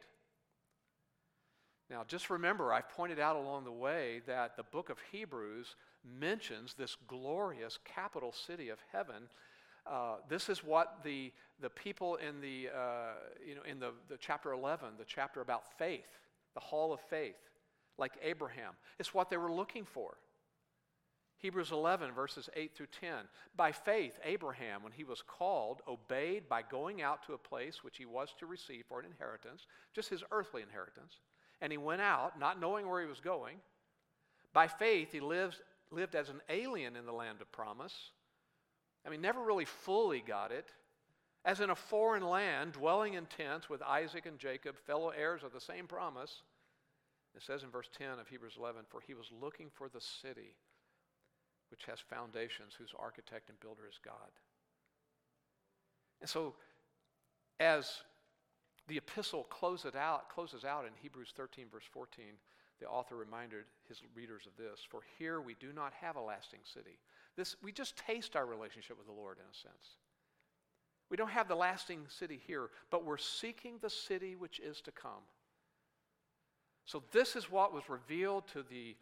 Now, just remember, I've pointed out along the way that the book of Hebrews mentions this glorious capital city of heaven. This is what the people in the chapter 11, the chapter about faith, the hall of faith, like Abraham, it's what they were looking for. Hebrews 11, verses 8 through 10. By faith, Abraham, when he was called, obeyed by going out to a place which he was to receive for an inheritance, just his earthly inheritance. And he went out, not knowing where he was going. By faith, he lived as an alien in the land of promise. I mean, never really fully got it. as in a foreign land, dwelling in tents with Isaac and Jacob, fellow heirs of the same promise. It says in verse 10 of Hebrews 11, for he was looking for the city which has foundations, whose architect and builder is God. And so, as the epistle closes out in Hebrews 13, verse 14, the author reminded his readers of this, for here we do not have a lasting city. We just taste our relationship with the Lord in a sense. We don't have the lasting city here, but we're seeking the city which is to come. So this is what was revealed to the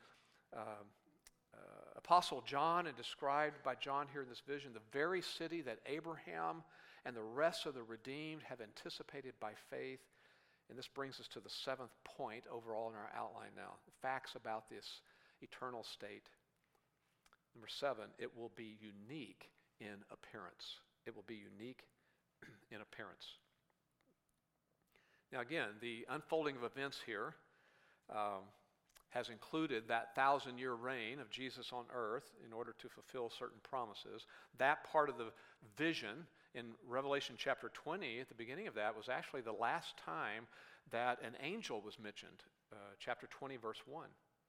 Apostle John and described by John here in this vision, the very city that Abraham and the rest of the redeemed have anticipated by faith. And this brings us to the seventh point overall in our outline now, the facts about this eternal state. Number 7, it will be unique in appearance. It will be unique in appearance. Now again, the unfolding of events here has included that 1,000-year reign of Jesus on earth in order to fulfill certain promises. That part of the vision in Revelation chapter 20, at the beginning of that, was actually the last time that an angel was mentioned, chapter 20, verse 1,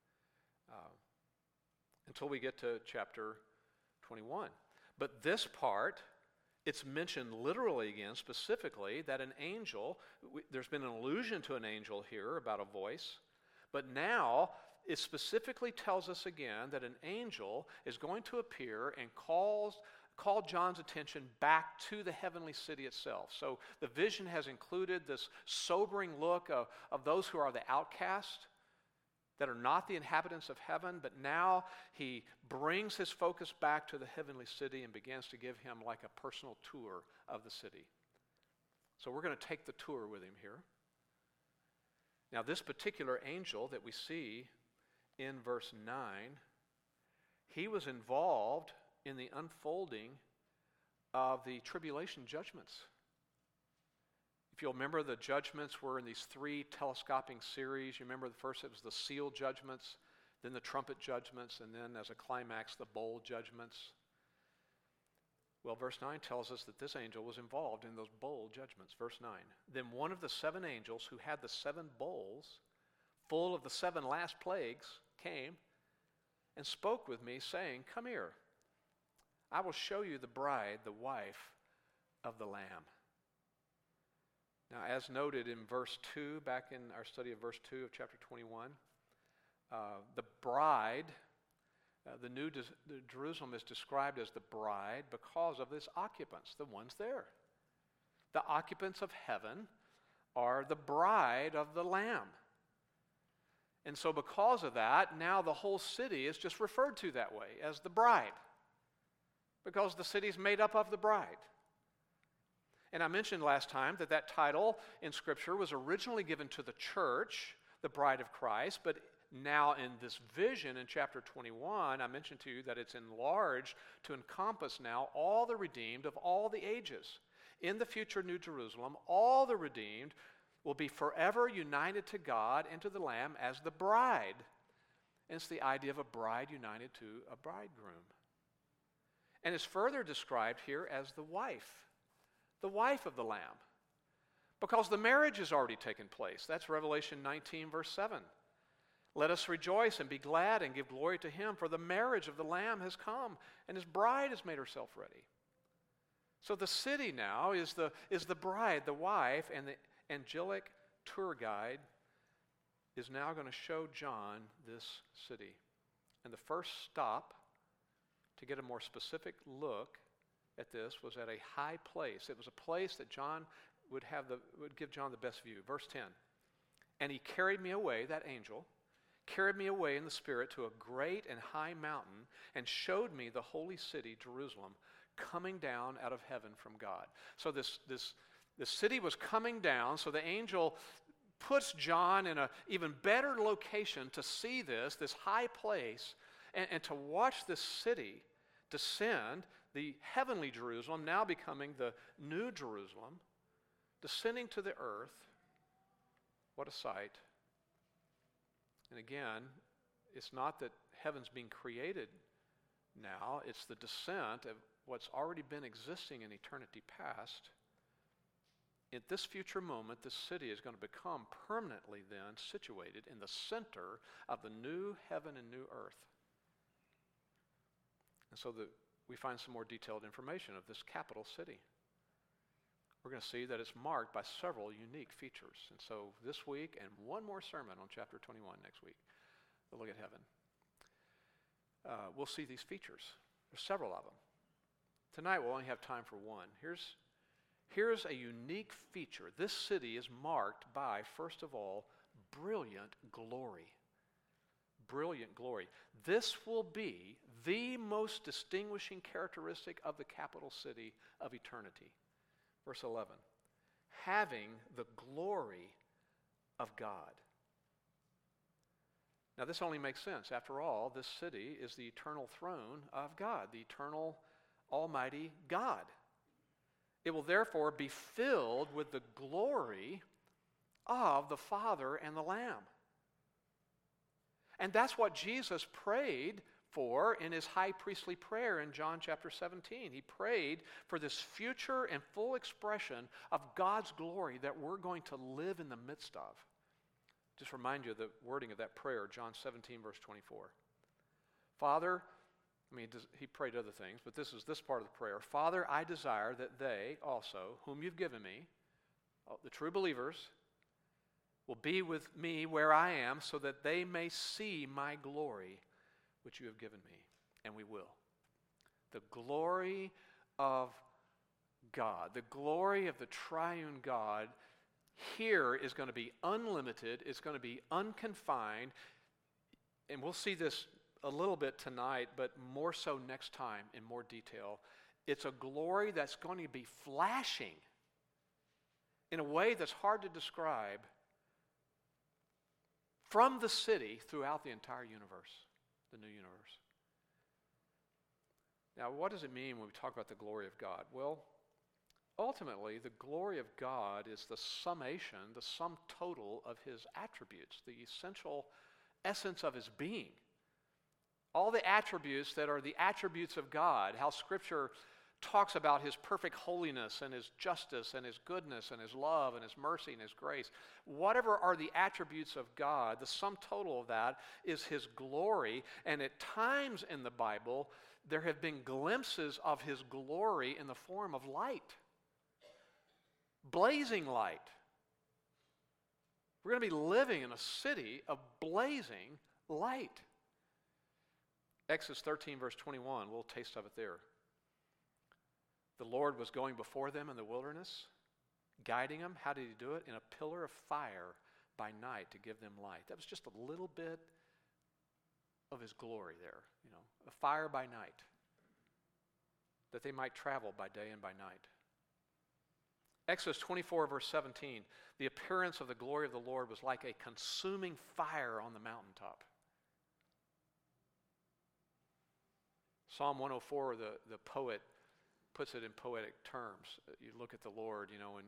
until we get to chapter 21. But this part, it's mentioned literally again, specifically, that an angel, there's been an allusion to an angel here about a voice, but now it specifically tells us again that an angel is going to appear and call John's attention back to the heavenly city itself. So the vision has included this sobering look of those who are the outcast, that are not the inhabitants of heaven, but now he brings his focus back to the heavenly city and begins to give him like a personal tour of the city. So we're going to take the tour with him here. Now this particular angel that we see in verse 9, he was involved in the unfolding of the tribulation judgments. If you'll remember, the judgments were in these 3 telescoping series. You remember the first, it was the seal judgments, then the trumpet judgments, and then as a climax, the bowl judgments. Well, verse 9 tells us that this angel was involved in those bowl judgments. Verse 9, then one of the 7 angels who had the 7 bowls full of the 7 last plagues came and spoke with me, saying, come here, I will show you the bride, the wife of the Lamb. Now, as noted in verse 2, back in our study of verse 2 of chapter 21, the bride, the New Jerusalem is described as the bride because of its occupants, the ones there. The occupants of heaven are the bride of the Lamb. And so because of that, now the whole city is just referred to that way, as the bride, because the city is made up of the bride. And I mentioned last time that that title in Scripture was originally given to the church, the bride of Christ, but now in this vision in chapter 21, I mentioned to you that it's enlarged to encompass now all the redeemed of all the ages. In the future New Jerusalem, all the redeemed will be forever united to God and to the Lamb as the bride. And it's the idea of a bride united to a bridegroom. And it's further described here as the wife of the Lamb, because the marriage has already taken place. That's Revelation 19, verse 7. Let us rejoice and be glad and give glory to him, for the marriage of the Lamb has come, and his bride has made herself ready. So the city now is the bride, the wife, and the angelic tour guide is now going to show John this city. And the first stop to get a more specific look at this was at a high place. It was a place that John would give John the best view. Verse 10, and he carried me away, that angel, carried me away in the Spirit to a great and high mountain and showed me the holy city, Jerusalem, coming down out of heaven from God. So the city was coming down, so the angel puts John in an even better location to see this high place, and to watch this city descend, the heavenly Jerusalem, now becoming the new Jerusalem, descending to the earth. What a sight. And again, it's not that heaven's being created now, it's the descent of what's already been existing in eternity past. at this future moment, this city is going to become permanently then situated in the center of the new heaven and new earth. And so we find some more detailed information of this capital city. We're going to see that it's marked by several unique features. And so this week, and one more sermon on chapter 21 next week, we'll look at heaven. We'll see these features. There's several of them. Tonight we'll only have time for one. Here's a unique feature. This city is marked by, first of all, brilliant glory. Brilliant glory. This will be the most distinguishing characteristic of the capital city of eternity. Verse 11, having the glory of God. Now this only makes sense. After all, this city is the eternal throne of God, the eternal Almighty God. It will therefore be filled with the glory of the Father and the Lamb. And that's what Jesus prayed for in his high priestly prayer in John chapter 17. He prayed for this future and full expression of God's glory that we're going to live in the midst of. Just remind you of the wording of that prayer, John 17, verse 24. Father, he prayed other things, but this is this part of the prayer. Father, I desire that they also, whom you've given me, the true believers, will be with me where I am, so that they may see my glory, which you have given me. And we will. The glory of God, the glory of the triune God, here is going to be unlimited, it's going to be unconfined, and we'll see this a little bit tonight, but more so next time in more detail. It's a glory that's going to be flashing in a way that's hard to describe from the city throughout the entire universe, the new universe. Now, what does it mean when we talk about the glory of God? Well, ultimately, the glory of God is the summation, the sum total of his attributes, the essential essence of his being. All the attributes that are the attributes of God, how Scripture talks about his perfect holiness and his justice and his goodness and his love and his mercy and his grace. Whatever are the attributes of God, the sum total of that is his glory. And at times in the Bible, there have been glimpses of his glory in the form of light. Blazing light. We're going to be living in a city of blazing light. Exodus 13, verse 21, a little taste of it there. The Lord was going before them in the wilderness, guiding them. How did he do it? In a pillar of fire by night to give them light. That was just a little bit of his glory there, a fire by night, that they might travel by day and by night. Exodus 24, verse 17, the appearance of the glory of the Lord was like a consuming fire on the mountaintop. Psalm 104, the poet puts it in poetic terms. You look at the Lord,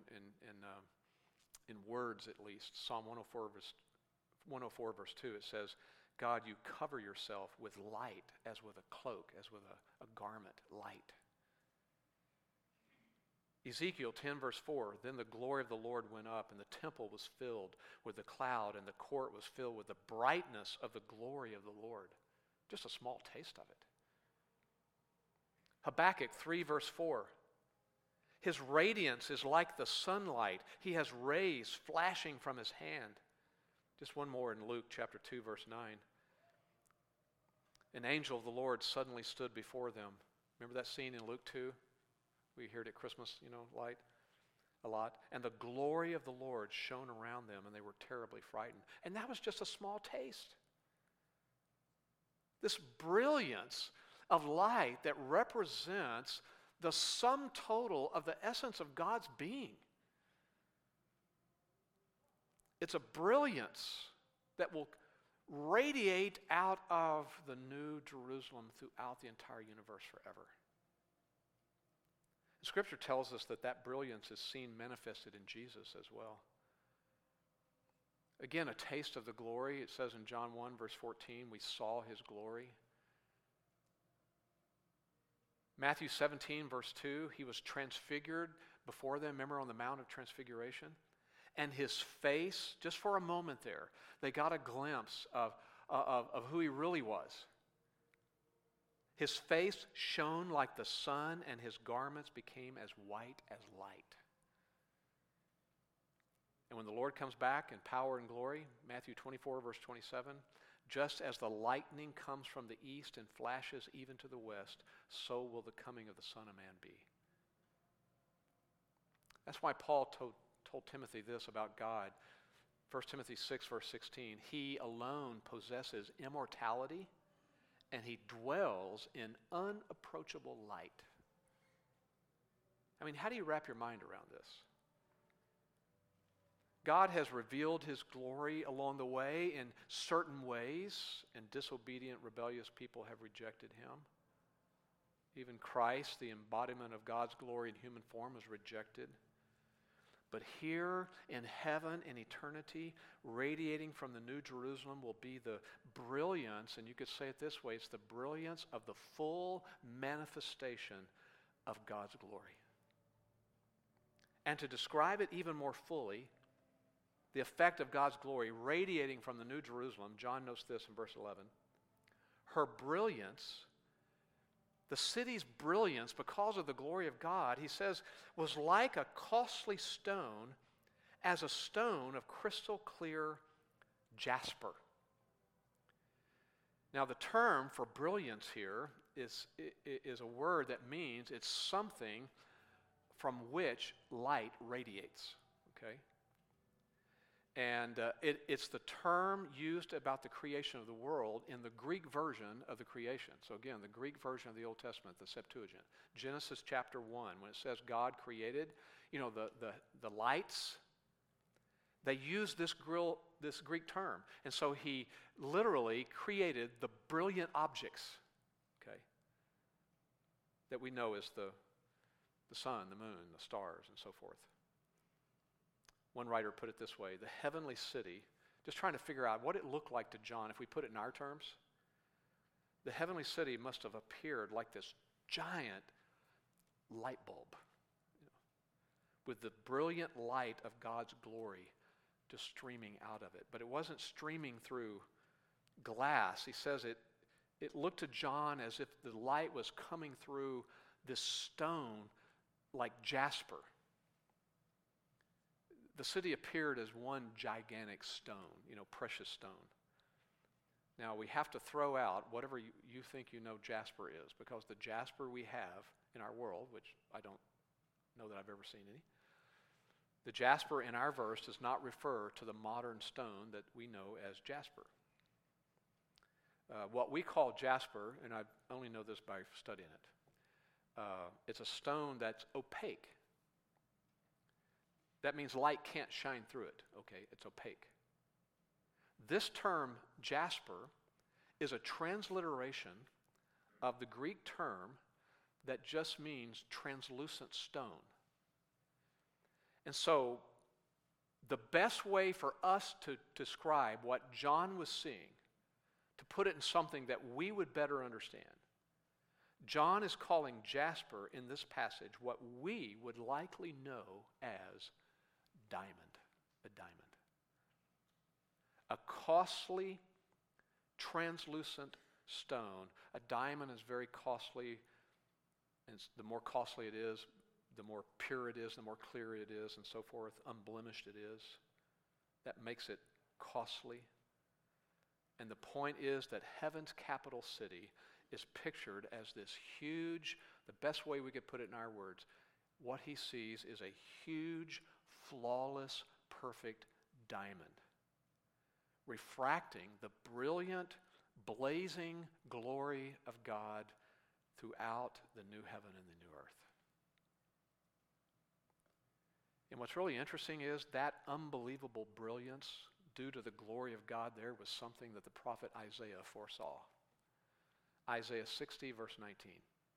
in words at least. Psalm 104, verse 2, it says, God, you cover yourself with light as with a cloak, as with a garment, light. Ezekiel 10, verse 4, then the glory of the Lord went up, and the temple was filled with the cloud, and the court was filled with the brightness of the glory of the Lord. Just a small taste of it. Habakkuk 3, verse 4, his radiance is like the sunlight. He has rays flashing from his hand. Just one more in Luke chapter 2, verse 9. An angel of the Lord suddenly stood before them. Remember that scene in Luke 2? We hear it at Christmas, light a lot. And the glory of the Lord shone around them, and they were terribly frightened. And that was just a small taste. This brilliance of light that represents the sum total of the essence of God's being. It's a brilliance that will radiate out of the new Jerusalem throughout the entire universe forever. Scripture tells us that brilliance is seen manifested in Jesus as well. Again, a taste of the glory. It says in John 1, verse 14, we saw his glory. Matthew 17, verse 2, he was transfigured before them, remember on the Mount of Transfiguration? And his face, just for a moment there, they got a glimpse of who he really was. His face shone like the sun, and his garments became as white as light. And when the Lord comes back in power and glory, Matthew 24, verse 27, just as the lightning comes from the east and flashes even to the west, so will the coming of the Son of Man be. That's why Paul told Timothy this about God. 1 Timothy 6, verse 16, he alone possesses immortality, and he dwells in unapproachable light. I mean, how do you wrap your mind around this? God has revealed his glory along the way in certain ways, and disobedient, rebellious people have rejected him. Even Christ, the embodiment of God's glory in human form, was rejected. But here in heaven, in eternity, radiating from the New Jerusalem will be the brilliance, and you could say it this way, it's the brilliance of the full manifestation of God's glory. And to describe it even more fully, the effect of God's glory radiating from the New Jerusalem, John notes this in verse 11, her brilliance, the city's brilliance, because of the glory of God, he says, was like a costly stone, as a stone of crystal clear jasper. Now, the term for brilliance here is a word that means it's something from which light radiates, okay? And it's the term used about the creation of the world in the Greek version of the creation. So again, the Greek version of the Old Testament, the Septuagint. Genesis chapter 1, when it says God created, the lights, they use this Greek term. And so he literally created the brilliant objects, okay, that we know as the sun, the moon, the stars, and so forth. One writer put it this way, the heavenly city, just trying to figure out what it looked like to John, if we put it in our terms, the heavenly city must have appeared like this giant light bulb, with the brilliant light of God's glory just streaming out of it. But it wasn't streaming through glass. He says it looked to John as if the light was coming through this stone like jasper. The city appeared as one gigantic stone, precious stone. Now, we have to throw out whatever you think jasper is, because the jasper we have in our world, which I don't know that I've ever seen any, the jasper in our verse does not refer to the modern stone that we know as jasper. What we call jasper, and I only know this by studying it, it's a stone that's opaque. That means light can't shine through it, okay? It's opaque. This term, jasper, is a transliteration of the Greek term that just means translucent stone. And so, the best way for us to describe what John was seeing, to put it in something that we would better understand, John is calling jasper in this passage what we would likely know as diamond, a diamond. A costly, translucent stone. A diamond is very costly, and the more costly it is, the more pure it is, the more clear it is, and so forth, unblemished it is. That makes it costly. And the point is that heaven's capital city is pictured as this huge, the best way we could put it in our words, what he sees is a huge, flawless, perfect diamond, refracting the brilliant, blazing glory of God throughout the new heaven and the new earth. And what's really interesting is that unbelievable brilliance due to the glory of God there was something that the prophet Isaiah foresaw. Isaiah 60, verse 19.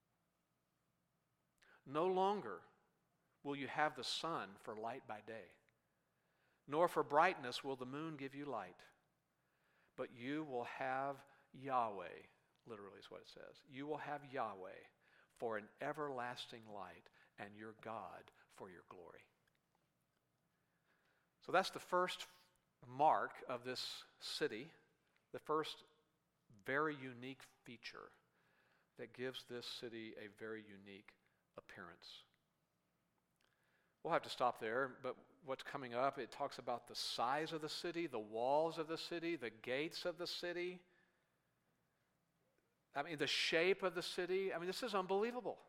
No longer will you have the sun for light by day, nor for brightness will the moon give you light, but you will have Yahweh, literally is what it says. You will have Yahweh for an everlasting light, and your God for your glory. So that's the first mark of this city, the first very unique feature that gives this city a very unique appearance. We'll have to stop there, but what's coming up, it talks about the size of the city, the walls of the city, the gates of the city. I mean, the shape of the city. I mean, this is unbelievable.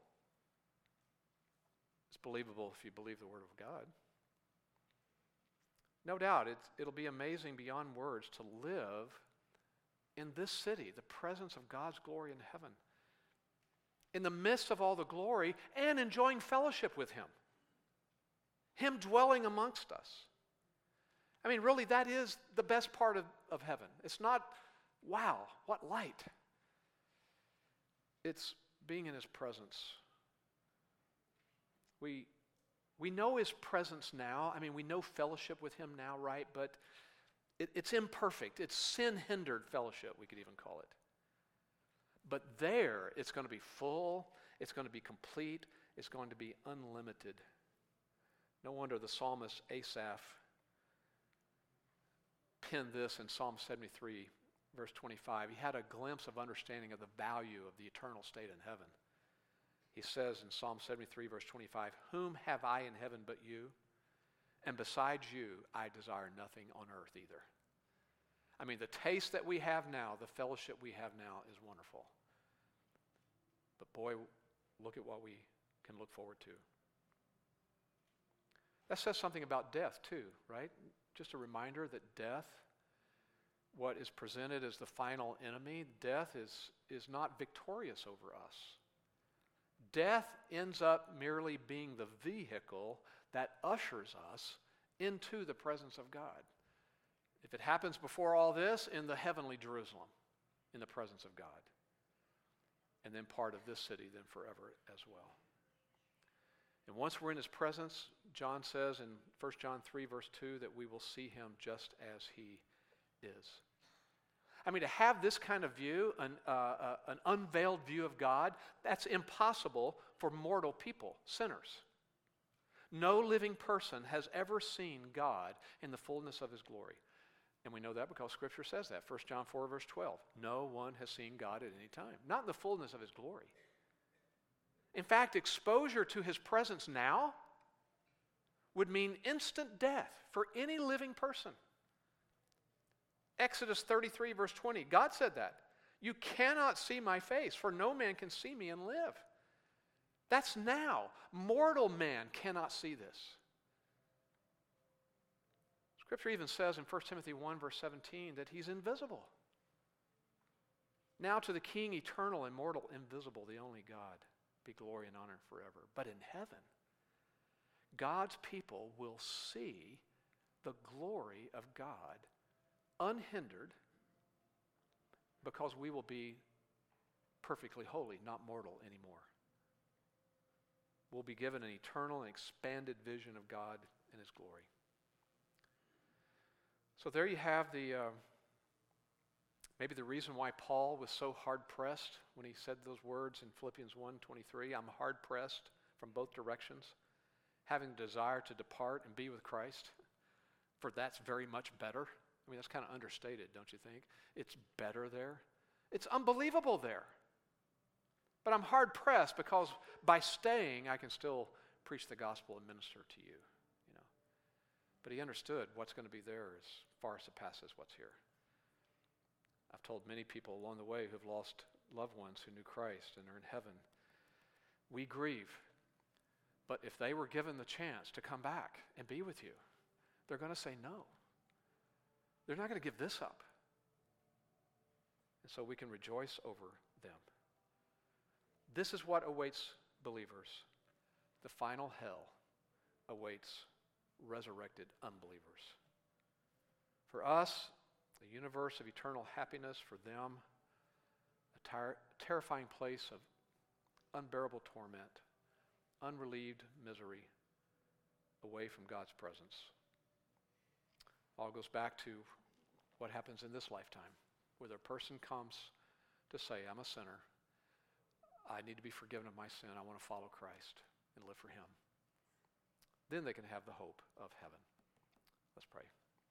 It's believable if you believe the Word of God. No doubt, it'll be amazing beyond words to live in this city, the presence of God's glory in heaven, in the midst of all the glory and enjoying fellowship with Him. Him dwelling amongst us. I mean, really, that is the best part of heaven. It's not, wow, what light. It's being in His presence. We know His presence now. I mean, we know fellowship with Him now, right? But it's imperfect. It's sin-hindered fellowship, we could even call it. But there, it's going to be full. It's going to be complete. It's going to be unlimited. No wonder the psalmist Asaph penned this in Psalm 73, verse 25. He had a glimpse of understanding of the value of the eternal state in heaven. He says in Psalm 73, verse 25, "Whom have I in heaven but you? And besides you, I desire nothing on earth either." I mean, the taste that we have now, the fellowship we have now is wonderful. But boy, look at what we can look forward to. That says something about death too, right? Just a reminder that death, what is presented as the final enemy, death is not victorious over us. Death ends up merely being the vehicle that ushers us into the presence of God. If it happens before all this, in the heavenly Jerusalem, in the presence of God. And then part of this city then forever as well. And once we're in His presence, John says in 1 John 3, verse 2, that we will see Him just as He is. I mean, to have this kind of view, an unveiled view of God, that's impossible for mortal people, sinners. No living person has ever seen God in the fullness of His glory. And we know that because Scripture says that. 1 John 4, verse 12. No one has seen God at any time. Not in the fullness of His glory. In fact, exposure to His presence now would mean instant death for any living person. Exodus 33, verse 20, God said that. You cannot see my face, for no man can see me and live. That's now. Mortal man cannot see this. Scripture even says in 1 Timothy 1, verse 17, that He's invisible. Now to the King, eternal, immortal, invisible, the only God, be glory and honor forever. But in heaven, God's people will see the glory of God unhindered, because we will be perfectly holy, not mortal anymore. We'll be given an eternal and expanded vision of God and His glory. So there you have maybe the reason why Paul was so hard-pressed when he said those words in Philippians 1:23, I'm hard-pressed from both directions, having a desire to depart and be with Christ, for that's very much better. I mean, that's kind of understated, don't you think? It's better there. It's unbelievable there. But I'm hard-pressed because by staying, I can still preach the gospel and minister to you. But he understood what's going to be there as far surpasses what's here. I've told many people along the way who've lost loved ones who knew Christ and are in heaven, we grieve. But if they were given the chance to come back and be with you, they're going to say no. They're not going to give this up. And so we can rejoice over them. This is what awaits believers. The final hell awaits resurrected unbelievers. For us, a universe of eternal happiness. For them, a terrifying place of unbearable torment, unrelieved misery, away from God's presence. All goes back to what happens in this lifetime, where a person comes to say, I'm a sinner. I need to be forgiven of my sin. I want to follow Christ and live for Him. Then they can have the hope of heaven. Let's pray.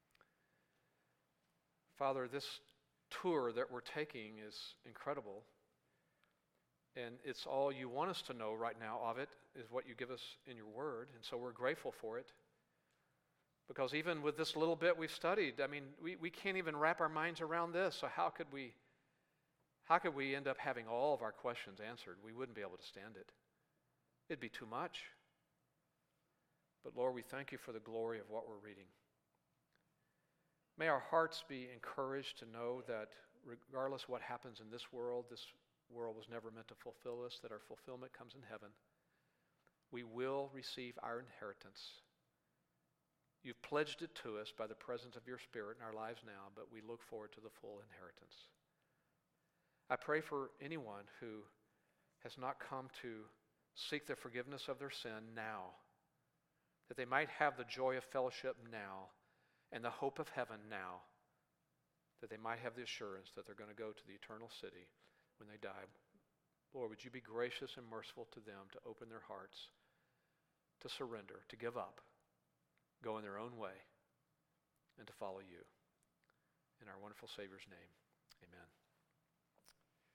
Father, this tour that we're taking is incredible. And it's all you want us to know right now of it is what you give us in your word. And so we're grateful for it. Because even with this little bit we've studied, I mean, we can't even wrap our minds around this. So how could we end up having all of our questions answered? We wouldn't be able to stand it. It'd be too much. But Lord, we thank you for the glory of what we're reading. May our hearts be encouraged to know that regardless what happens in this world was never meant to fulfill us, that our fulfillment comes in heaven. We will receive our inheritance. You've pledged it to us by the presence of your Spirit in our lives now, but we look forward to the full inheritance. I pray for anyone who has not come to seek the forgiveness of their sin now, that they might have the joy of fellowship now and the hope of heaven now, that they might have the assurance that they're going to go to the eternal city when they die. Lord, would you be gracious and merciful to them to open their hearts, to surrender, to give up, go in their own way, and to follow you. In our wonderful Savior's name, amen.